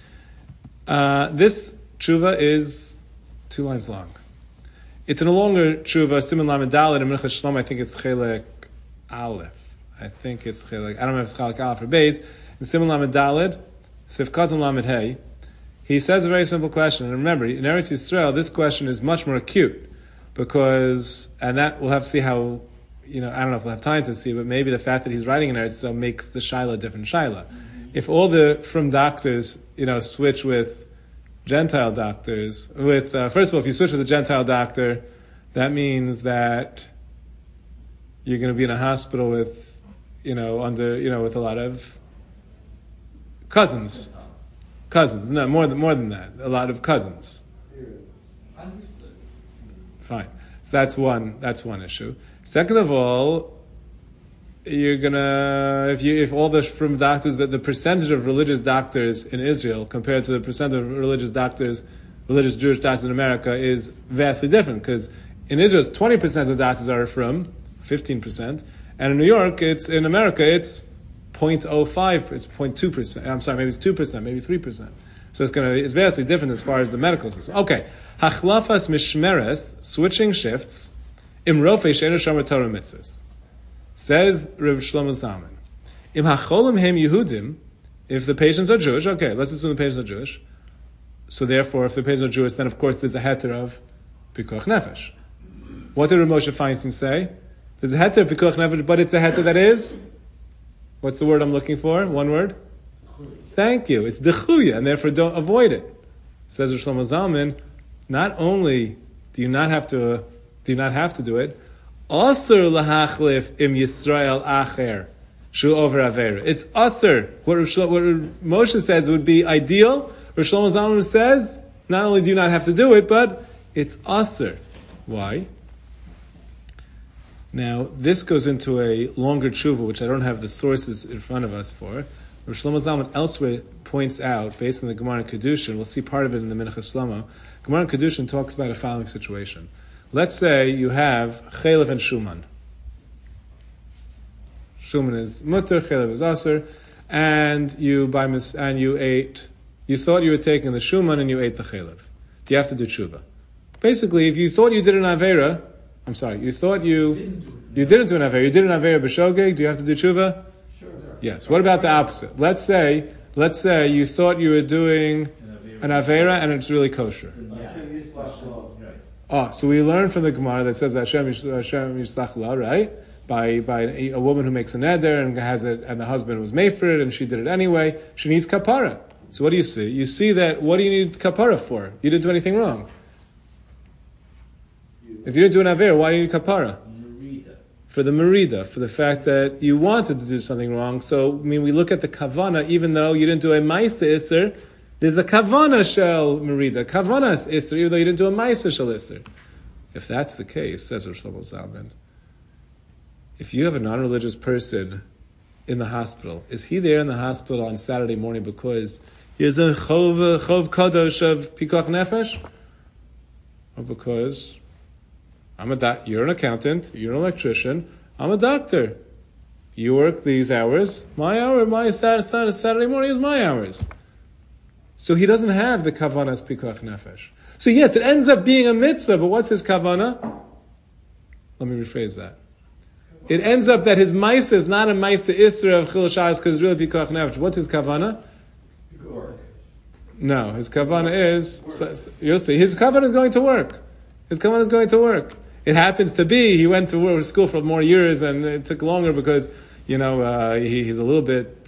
This tshuva is 2 lines long. It's in a longer tshuva, Siman Lamed Daled, and Minchas Shlomo, I think it's Chelek Aleph. I don't know if it's Chelek Aleph or Beis. In Siman Lamed Daled, Sifkat and Lamed Hey, he says a very simple question. And remember, in Eretz Yisrael, this question is much more acute, because, and that we'll have to see how, I don't know if we'll have time to see, but maybe the fact that he's writing in Eretz Yisrael makes the shaila a different shaila. If all the from doctors, switch with Gentile doctors, first of all, if you switch with a Gentile doctor, that means that you're going to be in a hospital with, with a lot of cousins. No, more than that, a lot of cousins. Understood. Fine. So that's one issue. Second of all, you're gonna if all the from doctors, that the percentage of religious doctors in Israel compared to the percent of religious Jewish doctors in America is vastly different, because in Israel 20% of doctors are from 15%, and in New York in America it's 0.05, it's 0.2%. I'm sorry, maybe it's 2%, maybe 3%. So it's vastly different as far as the medical system. Okay, hachlafas mishmeres, switching shifts, imrofei she'enu shomer Torah mitzvahs. Says Rav Shlomo Zalman, Im hacholim hem Yehudim, if the patients are Jewish, okay, let's assume the patients are Jewish. So therefore, if the patients are Jewish, then of course there's a heter of pikuach nefesh. What did Rav Moshe Feinstein say? There's a heter pikuach nefesh, but it's a heter that is, what's the word I'm looking for? One word? Thank you. It's dechuya, and therefore don't avoid it. Says Rosh Shlomo Zalman, not only do you not have to do it, asur lahachlif im Yisrael acher shu over avera. It's asur. What Moshe says would be ideal. Rosh Shlomo Zalman says, not only do you not have to do it, but it's asur. Why? Now, this goes into a longer tshuva, which I don't have the sources in front of us for. Rosh Shlomo Zalman elsewhere points out, based on the Gemara in Kedushin, we'll see part of it in the Minchas Shlomo. Gemara in Kedushin talks about a following situation. Let's say you have chelev and shuman. Shuman is mutter, chelev is aser, and you thought you were taking the shuman and you ate the chelev. Do you have to do tshuva? Basically, if you thought you did an avera, you thought you didn't do an avera, you did an avera b'shogeg, do you have to do tshuva? Sure. Yes. What about the opposite? Let's say you thought you were doing an avera and it's really kosher. So we learn from the Gemara that says Hashem Yishlach La, right? By a woman who makes a neder and has it, and the husband was made for it, and she did it anyway. She needs kapara. So what do you see? You see that what do you need kapara for? You didn't do anything wrong. If you didn't do an avera, why do you need kapara? For the merida, for the fact that you wanted to do something wrong. So, we look at the kavana, even though you didn't do a maisa iser, there's a kavana shel merida, kavanas iser, even though you didn't do a maisa shel iser. If that's the case, says Rosh Shlomo Zalman, if you have a non-religious person in the hospital, is he there in the hospital on Saturday morning because he has a chov kadosh of pikuach nefesh? Or because you're an accountant, you're an electrician, I'm a doctor. You work these hours, my Saturday morning is my hours. So he doesn't have the kavanas pikuach nefesh. So yes, it ends up being a mitzvah, but what's his kavana? Let me rephrase that. It ends up that his maisa is not a maisa isra of chil shas because it's really pikuach nefesh. What's his kavana? No, his kavana is, you'll see, his kavana is going to work. His kavana is going to work. It happens to be he went to school for more years and it took longer because he's a little bit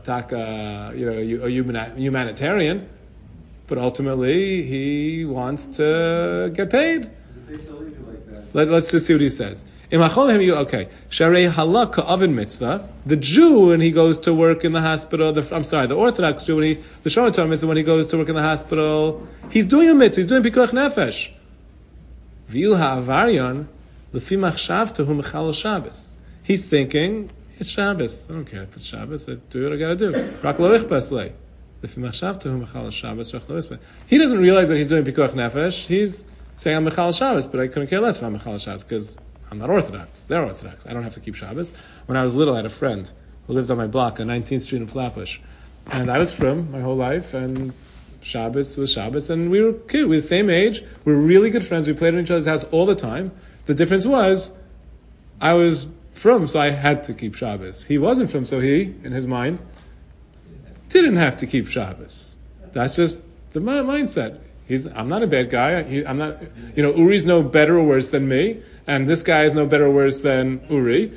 humanitarian, but ultimately he wants to get paid. Let's just see what he says. Okay, Sharei halakha oven mitzvah. The Jew when he goes to work in the hospital. The Orthodox Jew the Shomer Torah mitzvah when he goes to work in the hospital, he's doing a mitzvah. He's doing pikuach nefesh. V'il ha'avaryan l'fi machshavtahu mechal Shabbos. He's thinking it's Shabbos. I don't care if it's Shabbos. I do what I got to do. Rak lo ichbas lei. L'fi machshavtahu mechal Shabbos. Rak lo ichbas. He doesn't realize that he's doing pikuach nefesh. He's saying I'm mechal Shabbos, but I couldn't care less if I'm mechal Shabbos because I'm not Orthodox. They're Orthodox. I don't have to keep Shabbos. When I was little, I had a friend who lived on my block on 19th Street in Flatbush, and I was from my whole life and. Shabbos was Shabbos, and we were kids. We were the same age. We were really good friends. We played in each other's house all the time. The difference was, I was from, so I had to keep Shabbos. He wasn't from, so he, in his mind, didn't have to keep Shabbos. That's just the mindset. I'm not a bad guy. I'm not. Uri's no better or worse than me, and this guy is no better or worse than Uri.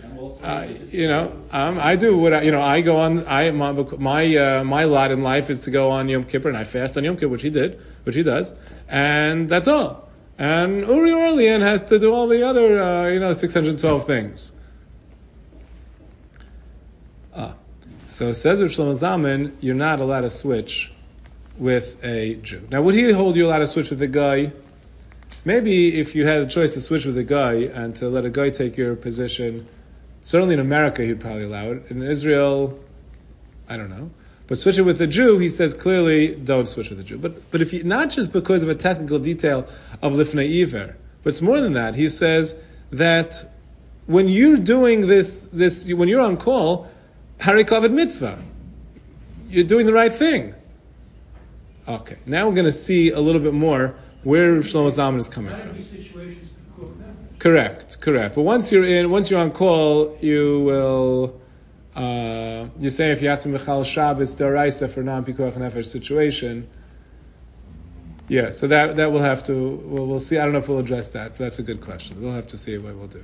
I do what I go on. My lot in life is to go on Yom Kippur, and I fast on Yom Kippur, which he does, and that's all. And Uri Orlean has to do all the other 612 things. So it says Rosh Shlomo Zalman, you're not allowed to switch with a Jew. Now, would he hold you allowed to switch with a guy? Maybe if you had a choice to switch with a guy and to let a guy take your position, certainly in America he'd probably allow it. In Israel, I don't know. But switch it with a Jew, he says clearly, don't switch with a Jew. But if you, not just because of a technical detail of Lifnei Iver, but it's more than that. He says that when you're doing this when you're on call, Hari Kavod Mitzvah, you're doing the right thing. Okay, now we're going to see a little bit more where Shlomo Zalman is coming from. Correct. But once you're on call, you will. You're saying if you have to mechal Shabbos d'oraisa for non-pikuach nefesh situation. Yeah, so that we'll have to. We'll see. I don't know if we'll address that, but that's a good question. We'll have to see what we'll do.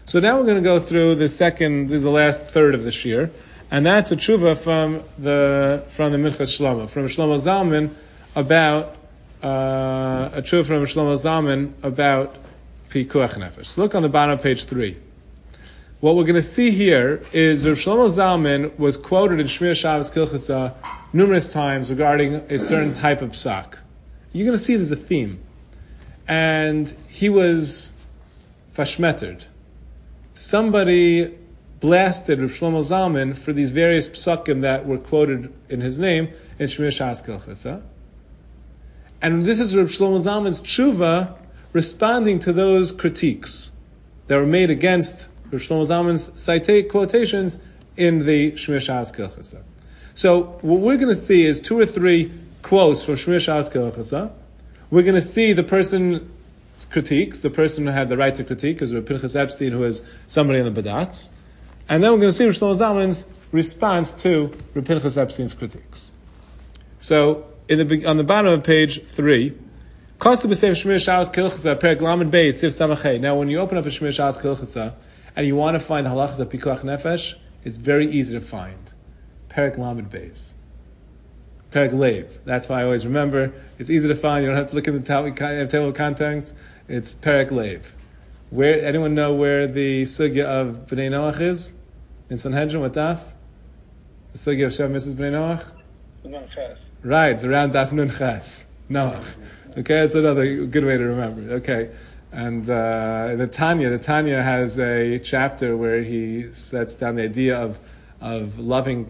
So now we're going to go through the second, this is the last third of the shir, and that's a tshuva from the Minchas Shlomo, from Shlomo Zalman about a tshuva from Shlomo Zalman about Pikuach Nefesh. So look on the bottom of page 3. What we're going to see here is Rav Shlomo Zalman was quoted in Shmir Shabbos Kilchasa numerous times regarding a certain type of psak. You're going to see there's a theme. And he was fashmettered. Somebody blasted Rav Shlomo Zalman for these various psakim that were quoted in his name in Shmir Shabbos Kilchasa. And this is Rav Shlomo Zalman's tshuva responding to those critiques that were made against Rav Shlomo Zalman's quotations in the Shmir Shabbos Kilchasa. So what we're going to see is 2 or 3 quotes from Shmir Shabbos Kilchasa. We're going to see the person's critiques, the person who had the right to critique, is Rav Pinchas Epstein, who is somebody in the Badatz. And then we're going to see Rav Shlomo Zalman's response to Rav Pinchas Epstein's critiques. So on the bottom of page 3, now when you open up a Shmir Shabbos Kilchasa, and you want to find the halachas of Pikuach Nefesh, it's very easy to find. Perek Lamed Beis. Perek Leiv. That's why I always remember. It's easy to find. You don't have to look at the table of contents. It's Perek Leiv. Anyone know where the sugya of Bnei Noach is? In Sanhedrin, what daf? The sugya of Shev Mrs. Bnei Noach? Nun Ches. Right, it's around daf Nun Ches. Noach. Okay, that's another good way to remember. Okay. And the Tanya has a chapter where he sets down the idea of loving,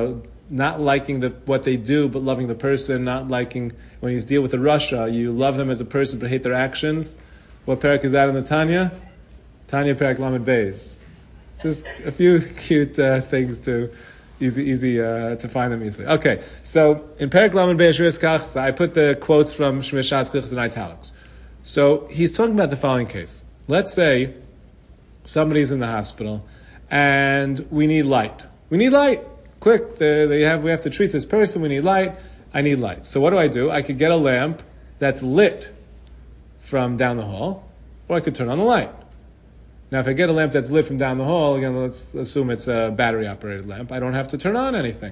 not liking what they do, but loving the person, not liking, when you deal with the Russia, you love them as a person, but hate their actions. What parak is that in the Tanya? Tanya Parak Lamed Beis. Just a few cute things to, easy to find them easily. Okay, so in Parak Lamed Beis, I put the quotes from Shmir Shabbos Kilchas in italics. So he's talking about the following case. Let's say somebody's in the hospital and we need light. We need light. Quick, we have to treat this person. We need light. I need light. So what do? I could get a lamp that's lit from down the hall, or I could turn on the light. Now, if I get a lamp that's lit from down the hall, again, let's assume it's a battery-operated lamp. I don't have to turn on anything.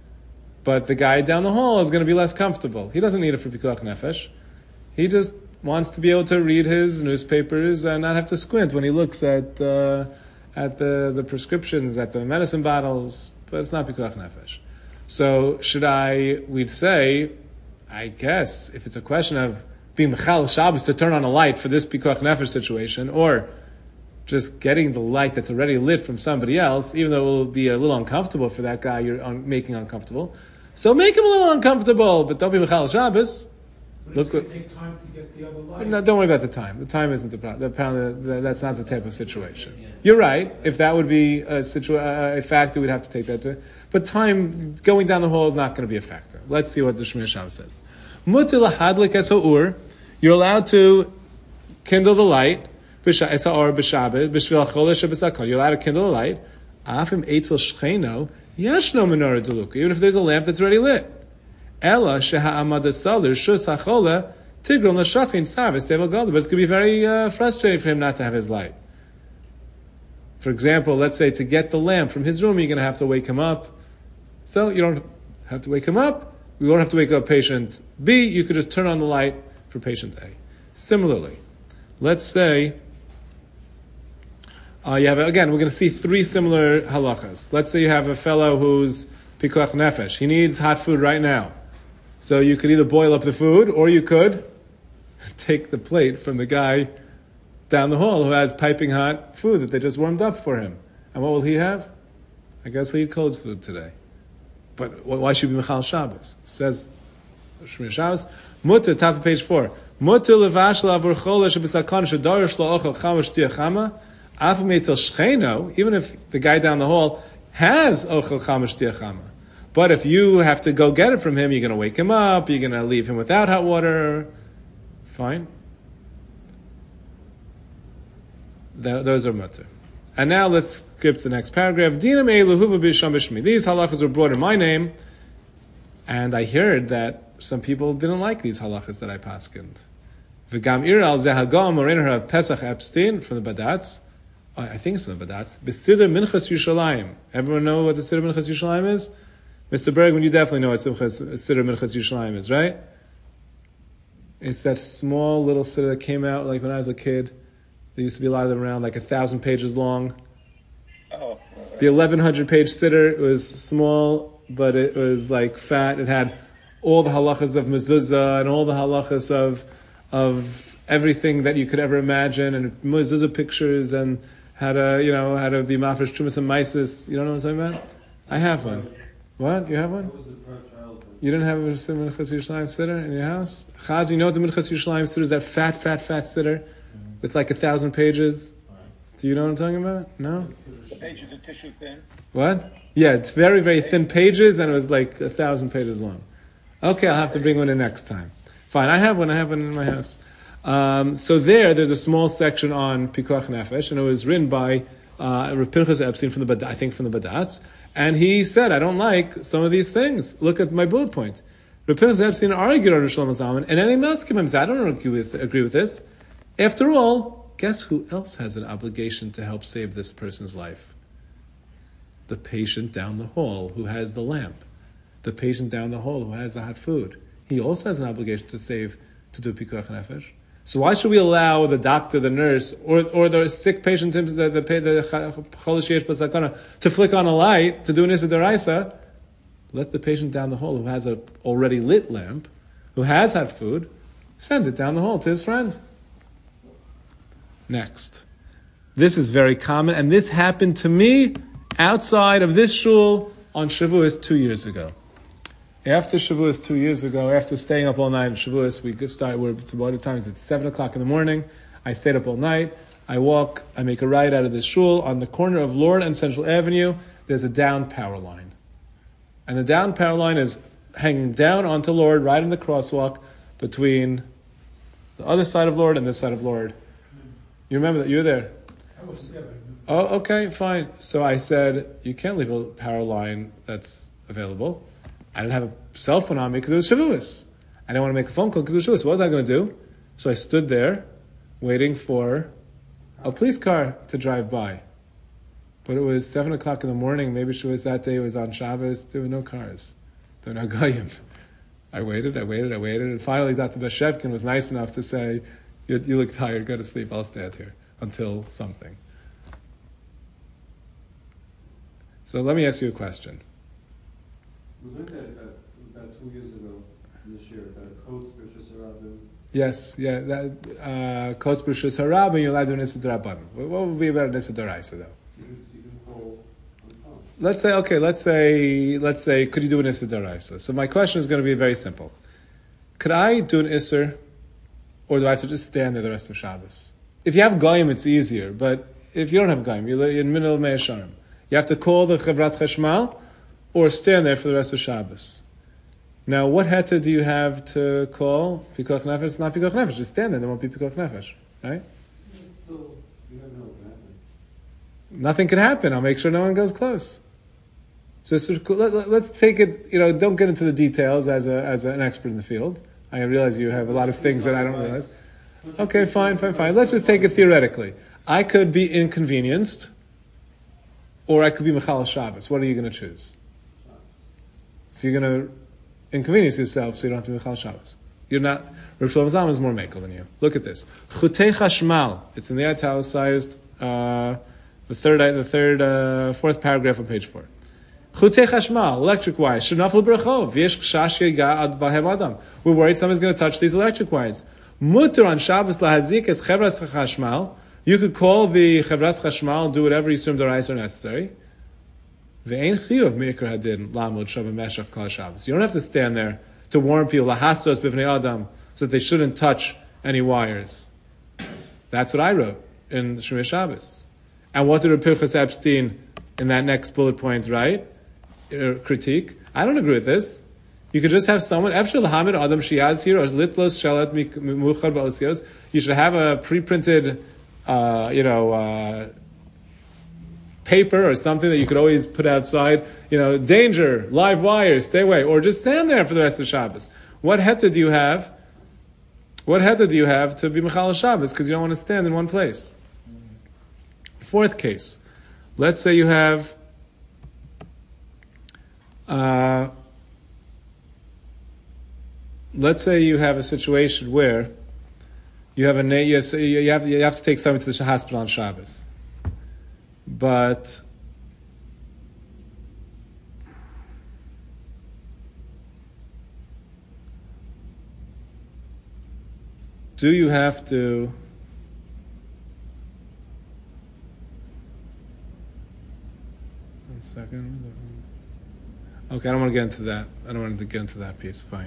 But the guy down the hall is going to be less comfortable. He doesn't need it for Pikuach Nefesh. He just wants to be able to read his newspapers and not have to squint when he looks at the prescriptions, at the medicine bottles, but it's not Pikuach Nefesh. So we'd say, I guess, if it's a question of being Mechal Shabbos to turn on a light for this Pikuach Nefesh situation, or just getting the light that's already lit from somebody else, even though it will be a little uncomfortable for that guy you're making uncomfortable. So make him a little uncomfortable, but don't be Mechal Shabbos. But it's going to take time to get the other light. No, don't worry about the time. The time isn't the problem. Apparently, that's not the type of situation. You're right. If that would be a factor, we'd have to take that to. But time, going down the hall is not going to be a factor. Let's see what the Shmir Shabbos says. Mutil hadlik es ha'ur. You're allowed to kindle the light. You're allowed to kindle the light. Afim eitzel shcheno yeshno menorah deluka. Even if there's a lamp that's already lit. Ella sheha'amad salir shus hachola tigron l'shachin sarv sevel gadol. But it's going to be very frustrating for him not to have his light. For example, let's say to get the lamp from his room, you're going to have to wake him up. So you don't have to wake him up. You don't have to wake up patient B. You could just turn on the light for patient A. Similarly, let's say we're going to see 3 similar halachas. Let's say you have a fellow who's pikuach nefesh. He needs hot food right now. So you could either boil up the food, or you could take the plate from the guy down the hall who has piping hot food that they just warmed up for him. And what will he have? I guess he'll eat cold food today. But why should we be Mechal Shabbos? It says Shmir Shabbos. Mutter, top of page 4. Mutter levash lavur chola shebisakon shedarish la'ochel chama sh'tiyah chama. Afim etzel shcheno, even if the guy down the hall has ochel chama sh'tiyah chama. But if you have to go get it from him, you're going to wake him up, you're going to leave him without hot water. Fine. Those are mutter. And now let's skip to the next paragraph. These halachas were brought in my name, and I heard that some people didn't like these halachas that I paskind. V'gam ir al zeh hagam or of Pesach Epstein from the Badatz. I think it's from the Badatz. B'Siddur Minchas Yerushalayim. Everyone know what the Siddur Minchas Yerushalayim is? Mr. Bergman, you definitely know what Siddur Minchas Yerushalayim is, right? It's that small little siddur that came out like when I was a kid. There used to be a lot of them around, like 1,000 pages long. Oh. The 1,100 page siddur, it was small, but it was like fat. It had all the halachas of mezuzah and all the halachas of everything that you could ever imagine, and mezuzah pictures, and how to be mafresh trumas and maisus. You don't know what I'm talking about? I have one. What? You have one? You don't have a Minchas Yerushalayim siddur in your house? Chaz, you know what the Minchas Yerushalayim siddur is? That fat siddur with like 1,000 pages. Do you know what I'm talking about? No? The pages are tissue thin. What? Yeah, it's very, very thin pages, and it was like 1,000 pages long. Okay, I'll have to bring one in next time. Fine, I have one in my house. So there's a small section on Pikuach Nefesh, and it was written by Rav Pinchas Epstein from the Badatz, and he said, I don't like some of these things. Look at my bullet point. Rav Pinchas Epstein argued on Shlomo Zalman, and any Maskim said, I don't agree with this. After all, guess who else has an obligation to help save this person's life? The patient down the hall who has the lamp. The patient down the hall who has the hot food. He also has an obligation to do Pikuach Nefesh. So why should we allow the doctor, the nurse, or the sick patient, the Cholish Yesh B'Sakana, to flick on a light, to do an Issa D'Oraisa? Let the patient down the hall who has an already lit lamp, who has had food, send it down the hall to his friend. Next. This is very common, and this happened to me outside of this shul on Shavuos 2 years ago. After Shavuos 2 years ago, after staying up all night in Shavuos, by the time it's 7 o'clock in the morning, I stayed up all night. I make a right out of this shul. On the corner of Lord and Central Avenue, there's a down power line. And the down power line is hanging down onto Lord, right in the crosswalk between the other side of Lord and this side of Lord. You remember that? You were there? I was there. Oh, okay, fine. So I said, you can't leave a power line that's available. I didn't have a cell phone on me because it was Shavuos. I didn't want to make a phone call because it was Shavuos. What was I going to do? So I stood there waiting for a police car to drive by. But it was 7 o'clock in the morning. Maybe Shavuos that day was on Shabbos. There were no cars. There were no goyim. I waited. And finally, Dr. Beshevkin was nice enough to say, you look tired, go to sleep. I'll stand here until something. So let me ask you a question. We learned that about 2 years ago in this year, that Kodesh B'Shus Harabim. Yes, yeah, that Kodesh B'Shus Harabim, you're allowed to do Nisa D'Rabbanan. What would be about Nisa D'Oraisa, though? You can call on the phone. Let's say, could you do an Nisa D'Oraisa? So my question is going to be very simple. Could I do an Isser, or do I have to just stand there the rest of Shabbos? If you have Goyim, it's easier, but if you don't have Goyim, you're in the middle of Mei Hasharim. You have to call the Chevrat Chashmal, or stand there for the rest of Shabbos. Now, what heta do you have to call Pikuach Nefesh? It's not Pikuach Nefesh. Just stand there. There won't be Pikuach Nefesh, right? It's still, you never know what can happen. Nothing can happen. I'll make sure no one goes close. So let's take it. Don't get into the details as an expert in the field. I realize you have a lot of things that I don't realize. Okay, fine. Let's just take it theoretically. I could be inconvenienced, or I could be Mechal Shabbos. What are you going to choose? So you're going to inconvenience yourself so you don't have to be Mechal Shabbos. You're not. Rav Shlomo Zalman is more mekel than you. Look at this. Chutei Chashmal. It's in the italicized, fourth paragraph on page 4. Chutei Chashmal, electric wires. Shenafel b'rachov. V'yesh kshash yega ad bahem adam. We're worried someone's going to touch these electric wires. Mutter on Shabbos lahazik es chevras chashmal. You could call the chevras chashmal, do whatever you assume the rights are necessary. You don't have to stand there to warn people lahastos b'vnei adam so that they shouldn't touch any wires. That's what I wrote in Shemei Shabbos. And what did Rav Pinchas Epstein in that next bullet point write? Critique. I don't agree with this. You could just have someone. Efshel lahamed adam shiaz here or litlos shalat muchad ba'osios. You should have a pre-printed, paper or something that you could always put outside, danger, live wires, stay away, or just stand there for the rest of Shabbos. What heta do you have? What heta do you have to be Mechal Shabbos because you don't want to stand in one place? Fourth case. Let's say you have a situation where you have you have to take somebody to the hospital on Shabbos, but do you have to? One second. Okay, I don't want to get into that. I don't want to get into that piece. Fine.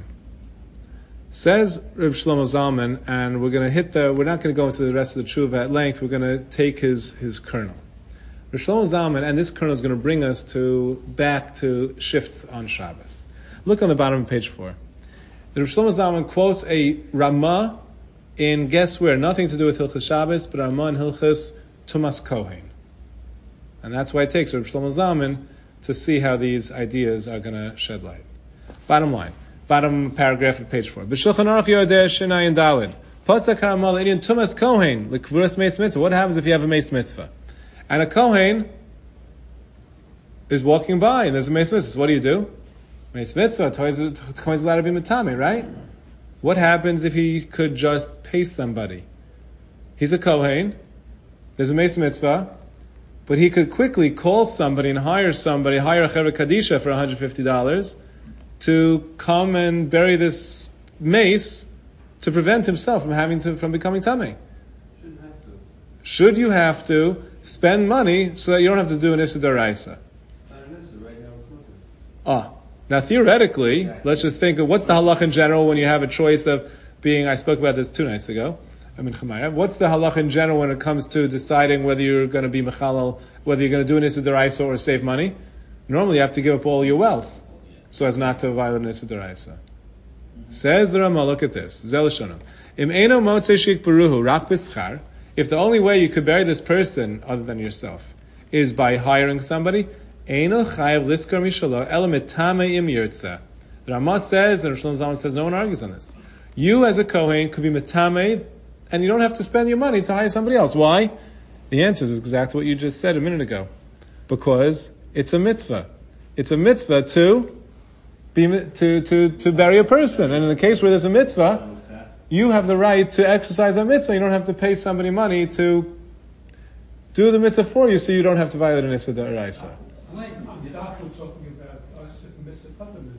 Says Reb Shlomo Zalman, and we're going to we're not going to go into the rest of the tshuva at length. We're going to take his kernel. Reb Shlomo Zalman, and this kernel is going to bring us back to shifts on Shabbos. Look on the bottom of page 4. The Reb Shlomo Zalman quotes a Ramah in, guess where, nothing to do with Hilchas Shabbos, but Ramah in Hilchas Tumas Kohen. And that's why it takes Reb Shlomo Zalman to see how these ideas are going to shed light. Bottom line. Bottom paragraph of page 4. B'shulchan Aruch Yodeh Shinayin Daled. Pasuk Haramal Idin Tumas Kohen L'Kvuras Meis Mitzvah. What happens if you have a Meis Mitzvah? And a Kohen is walking by and there's a Meis Mitzvah. So what do? Meis Mitzvah, Kohen's allowed to be Matame, right? What happens if he could just pay somebody? He's a Kohen, there's a Meis Mitzvah, but he could quickly call somebody and hire a Chevra Kadisha for $150 to come and bury this mace to prevent himself from becoming tamei. Shouldn't have to. Should you have to spend money so that you don't have to do an Issa D'Oraisa? Not an issue, right now it's mutter. Now theoretically, let's just think of what's the halach in general when you have a choice of being, I spoke about this 2 nights ago, what's the halach in general when it comes to deciding whether you're going to be mechalal, whether you're going to do an Issa D'Oraisa or save money? Normally you have to give up all your wealth so as not to violate an Issa D'Oraisa. Says the Ramah, look at this. Zelishonah. Im eno motzei shik baruhu rak b'schar. If the only way you could bury this person other than yourself is by hiring somebody, eno chayav liskar mishalo elamit tamei im yirtza. The Ramah says, and Rosh Hashanah says, no one argues on this. You as a Kohen could be metamei, and you don't have to spend your money to hire somebody else. Why? The answer is exactly what you just said a minute ago. Because it's a mitzvah. It's a mitzvah to bury a person. And in the case where there's a mitzvah, you have the right to exercise that mitzvah. You don't have to pay somebody money to do the mitzvah for you so you don't have to violate an Issa D'Oraisa. I'm talking about us at Mr. Putnam.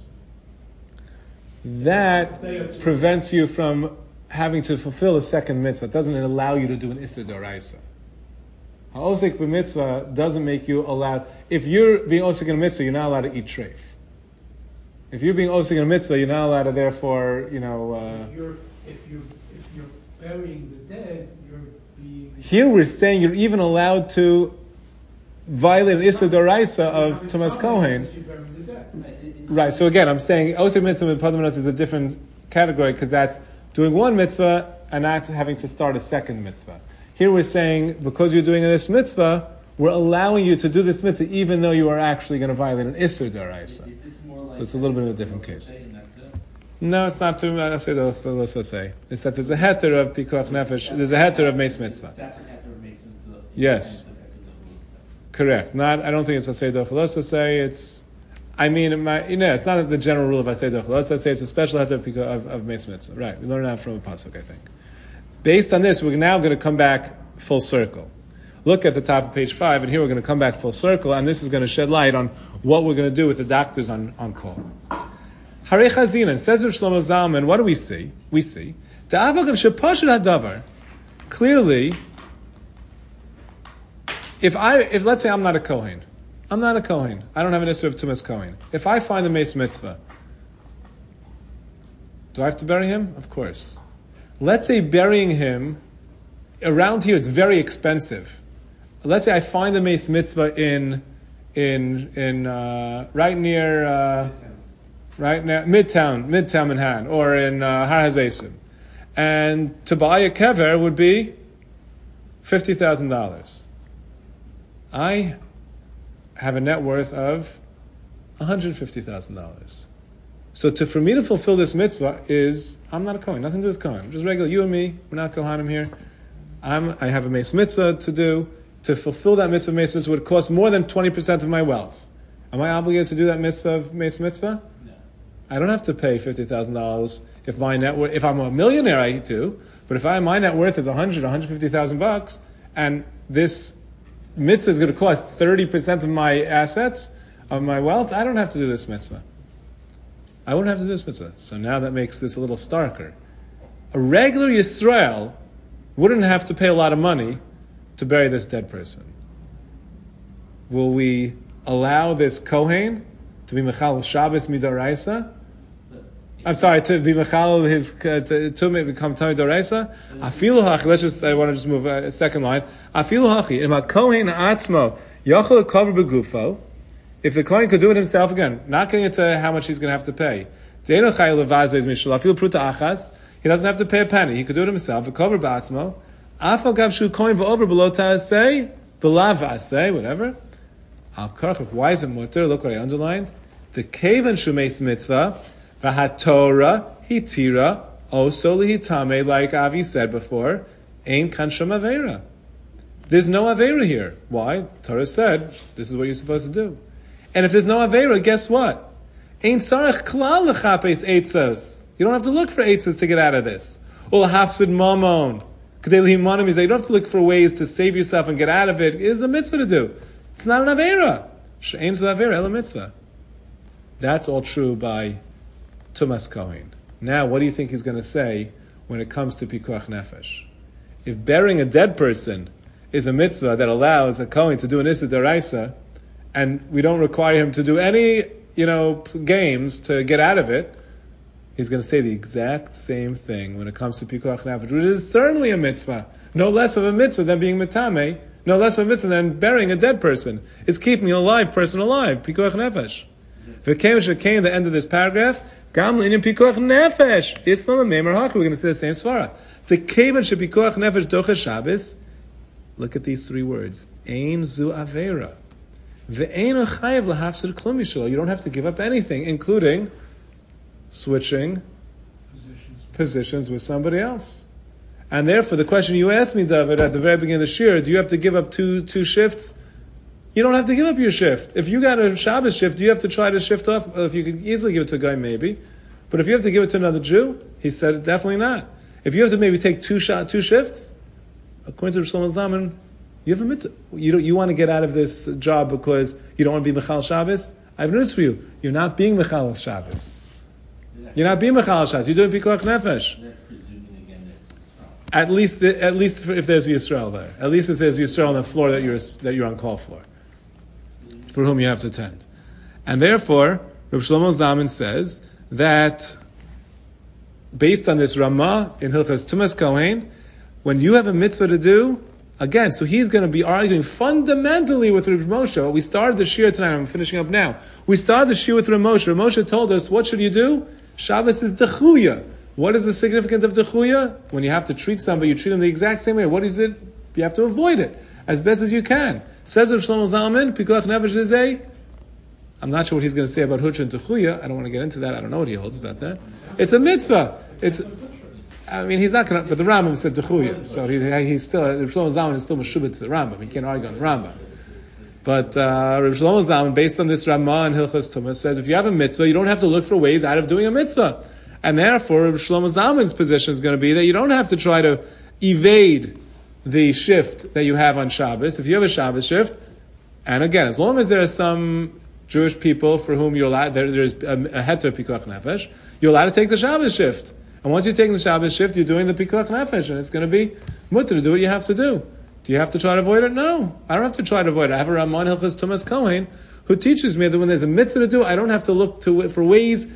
That prevents you from having to fulfill a second mitzvah. It doesn't allow you to do an Issa D'Oraisa. Ha'osik b'mitzvah doesn't make you allowed. If you're being osik in a mitzvah, you're not allowed to eat treif. If you're being osik in a mitzvah, you're not allowed to, therefore, If you're burying the dead, you're being. Here we're saying you're even allowed to violate an Issa D'Oraisa of Tumas Kohen. Right, so again, I'm saying osik mitzvah and padam is a different category because that's doing one mitzvah and not having to start a second mitzvah. Here we're saying, because you're doing this mitzvah, we're allowing you to do this mitzvah even though you are actually going to violate an Issur D'Oraisa. So it's a little bit of a different case. No, it's not through say. It's that there's a heter of Pikuach Nefesh, there's a heter of Meis Mitzvah. Yes. Correct. I don't think it's a Seidah Philosa say, it's not the general rule of Aseidah Philosa say, it's a special heter of Meis Mitzvah. Right, we learned that from a pasuk, I think. Based on this, we're now going to come back full circle. Look at the top of page 5, and here we're going to come back full circle, and this is going to shed light on what we're going to do with the doctors on call. Harei Chazinan, says Rav Shlomo Zalman, what do we see? We see, the avagav shepashut hadavar, clearly, if let's say I'm not a Kohen, I don't have an Isser of Tumas Kohen. If I find the Meis Mitzvah, do I have to bury him? Of course. Let's say burying him, around here it's very expensive. Let's say I find the Meis Mitzvah in right near Midtown Manhattan, or in Har HaZeisim. And to buy a kever would be $50,000. I have a net worth of $150,000. So for me to fulfill this mitzvah is, I'm not a Kohen, nothing to do with Kohen. I'm just regular, you and me, we're not Kohanim here. I have a Meis Mitzvah to do. to fulfill that mitzvah of Meis Mitzvah would cost more than 20% of my wealth. Am I obligated to do that mitzvah of Meis Mitzvah? No. I don't have to pay $50,000 if my net worth. If I'm a millionaire, I do. But if my net worth is $150,000, and this mitzvah is going to cost 30% of my assets, of my wealth, I don't have to do this mitzvah. I wouldn't have to do this mitzvah. So now that makes this a little starker. A regular Yisrael wouldn't have to pay a lot of money to bury this dead person. Will we allow this Kohen to be Mechal Shabbos Midaraisa? I'm sorry, to be Mechal his to become Tamid Daraisa? Afilu hachi. I want to just move a second line. Afilu hachi. Ima Kohen Atzmo Yachol Cover Begufo. If the Kohen could do it himself, again, not getting into how much he's going to have to pay. He doesn't have to pay a penny. He could do it himself. Cover Ba'atzmo. Afal Gav Shu Kohen V'over Below Ta'aseh B'lav Aseh, whatever. Al Karchach. Why is it mutter? Look what I underlined. The Kavan Shumeis Mitzvah V'haTorah Hitira Oso Lihitame, like Avi said before, Ein Kan Shom Aveira. There's no Aveira here. Why? Torah said, this is what you're supposed to do. And if there's no Aveira, guess what? Ein Tzarech Klal L'chapes Eitzos. You don't have to look for Eitzos to get out of this. Ul Hafsid Mamon. K'dei Lihimanim is that you don't have to look for ways to save yourself and get out of it. It is a mitzvah to do. It's not an Aveira. She'ein Zu Aveira, Ela Mitzvah. That's all true by Tumas Kohen. Now, what do you think he's going to say when it comes to Pikuach Nefesh? If burying a dead person is a mitzvah that allows a Kohen to do an Issa Daraisa, and we don't require him to do any, games to get out of it, he's going to say the exact same thing when it comes to Pikuach Nefesh, which is certainly a mitzvah, no less of a mitzvah than being Mitame, no less of a mitzvah than burying a dead person. It's keeping a live person alive, Pikuach Nefesh. V'kein shekei, the end of this paragraph, Gam l'inin Pikuach Nefesh, Islam Meimer Hachi, we're going to say the same svara. V'kein shepikuach Nefesh doche Shabbos, look at these three words, Ein Zu Aveira. Ve'ein chayav lahafsid klum yishlo. You don't have to give up anything, including switching positions with somebody else. And therefore, the question you asked me, David, at the very beginning of the shir, do you have to give up two shifts? You don't have to give up your shift. If you got a Shabbos shift, do you have to try to shift off? Well, if you could easily give it to a guy, maybe. But if you have to give it to another Jew, he said, definitely not. If you have to maybe take two shifts, according to Shlomo Zalman, you have a mitzvah. You want to get out of this job because you don't want to be Mechal Shabbos? I have news for you. You're not being Mechal Shabbos. You're not being Mechal Shabbos. You're doing Pikuach Nefesh. That's presuming again that At least if there's Yisrael there. At least if there's Yisrael on the floor that you're on call for whom you have to attend. And therefore, Reb Shlomo Zalman says that based on this Ramah in Hilchos Tumas Kohen, when you have a mitzvah to do, again, so he's going to be arguing fundamentally with Reb Moshe. We started the shir tonight, I'm finishing up now. We started the shir with Reb Moshe. Reb Moshe told us, what should you do? Shabbos is dechuya. What is the significance of dechuya? When you have to treat somebody, you treat them the exact same way. What is it? You have to avoid it as best as you can. Says Reb Shlomo Zalman, Pikuach Nefesh is I'm not sure what he's going to say about Hucha and Techuya. I don't want to get into that. I don't know what he holds about that. It's a mitzvah. He's not going to, but the Rambam said Techuya. So he's still, Reb Shlomo Zalman is still Meshubah to the Rambam. He can't argue on the Rambam. But Reb Shlomo Zalman, based on this Ramah and Hilchos Tumas, says if you have a mitzvah, you don't have to look for ways out of doing a mitzvah. And therefore, Reb Shlomo Zalman's position is going to be that you don't have to try to evade the shift that you have on Shabbos. If you have a Shabbos shift, and again, as long as there are some Jewish people for whom you're allowed, there's a heter Pikuach Nefesh, you're allowed to take the Shabbos shift. And once you're taking the Shabbos shift, you're doing the Pikuach Nefesh, and it's going to be mutter to do what you have to do. Do you have to try to avoid it? No. I don't have to try to avoid it. I have a Ramon Hilchos Tumas Kohen who teaches me that when there's a mitzvah to do, I don't have to look for ways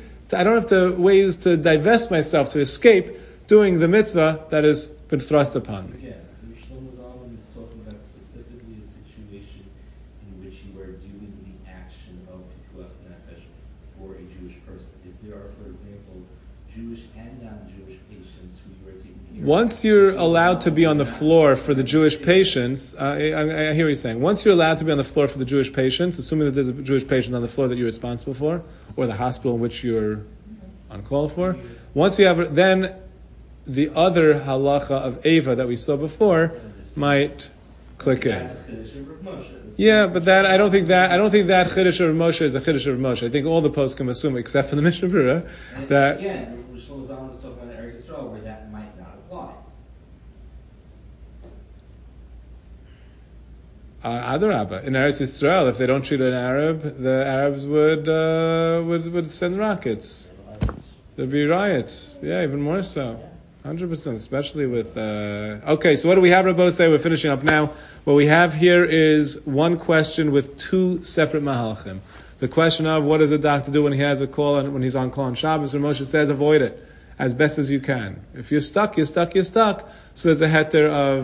to divest myself, to escape doing the mitzvah that has been thrust upon me. Yeah, Shlomo Zalman is talking about specifically a situation in which you are doing the action of Pikuach Nefesh for a Jewish person. If there are, for example, Jewish and non-Jewish patients who you are taking care of. Once you're allowed to be on the floor for the Jewish patients, I hear what you're saying. Once you're allowed to be on the floor for the Jewish patients, assuming that there's a Jewish patient on the floor that you're responsible for, or the hospital in which you're on call for, once you have, then the other halacha of Eva that we saw before might click in. That's a Chiddush of Rav Moshe. Yeah, but I don't think that Chiddush of Moshe is a Chiddush of Moshe. I think all the posts can assume, except for the Mishnah Berurah, And that again, Rosh Shlomo Zalman is talking about Eretz Yisrael, where that might not apply. Adarabba. In Eretz Yisrael, if they don't treat an Arab, the Arabs would send rockets. There'd be riots. Yeah, even more so. 100%, especially with... Okay, so what do we have, Rabbi say? We're finishing up now. What we have here is one question with two separate mahalchim. The question of what does a doctor do when he has a call and when he's on call on Shabbos? Rav Moshe says avoid it as best as you can. If you're stuck, you're stuck, you're stuck. So there's a heter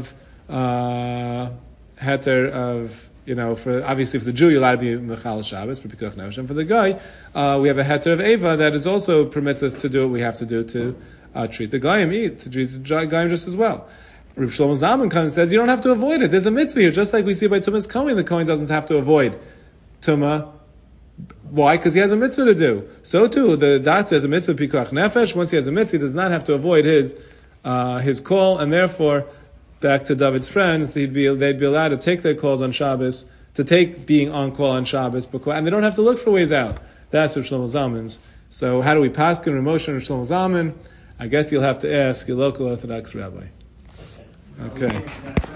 of for obviously for the Jew you're allowed to be mechal Shabbos for pikuach nefesh, and for the guy we have a heter of eva that is also permits us to do what we have to do to treat the goyim, to treat the goyim just as well. Reb Shlomo Zalman comes and says you don't have to avoid it. There's a mitzvah here, just like we see by Tumas Kohen. The Kohen doesn't have to avoid Tumah. Why? Because he has a mitzvah to do. So too, the doctor has a mitzvah pikuach nefesh. Once he has a mitzvah, he does not have to avoid his call, and therefore, back to David's friends, they'd be allowed to take their calls on Shabbos, to take being on call on Shabbos, and they don't have to look for ways out. That's Rav Shlomo Zalman's. So how do we paskin Rav Moshe and Rav Shlomo Zalman? I guess you'll have to ask your local Orthodox rabbi. Okay.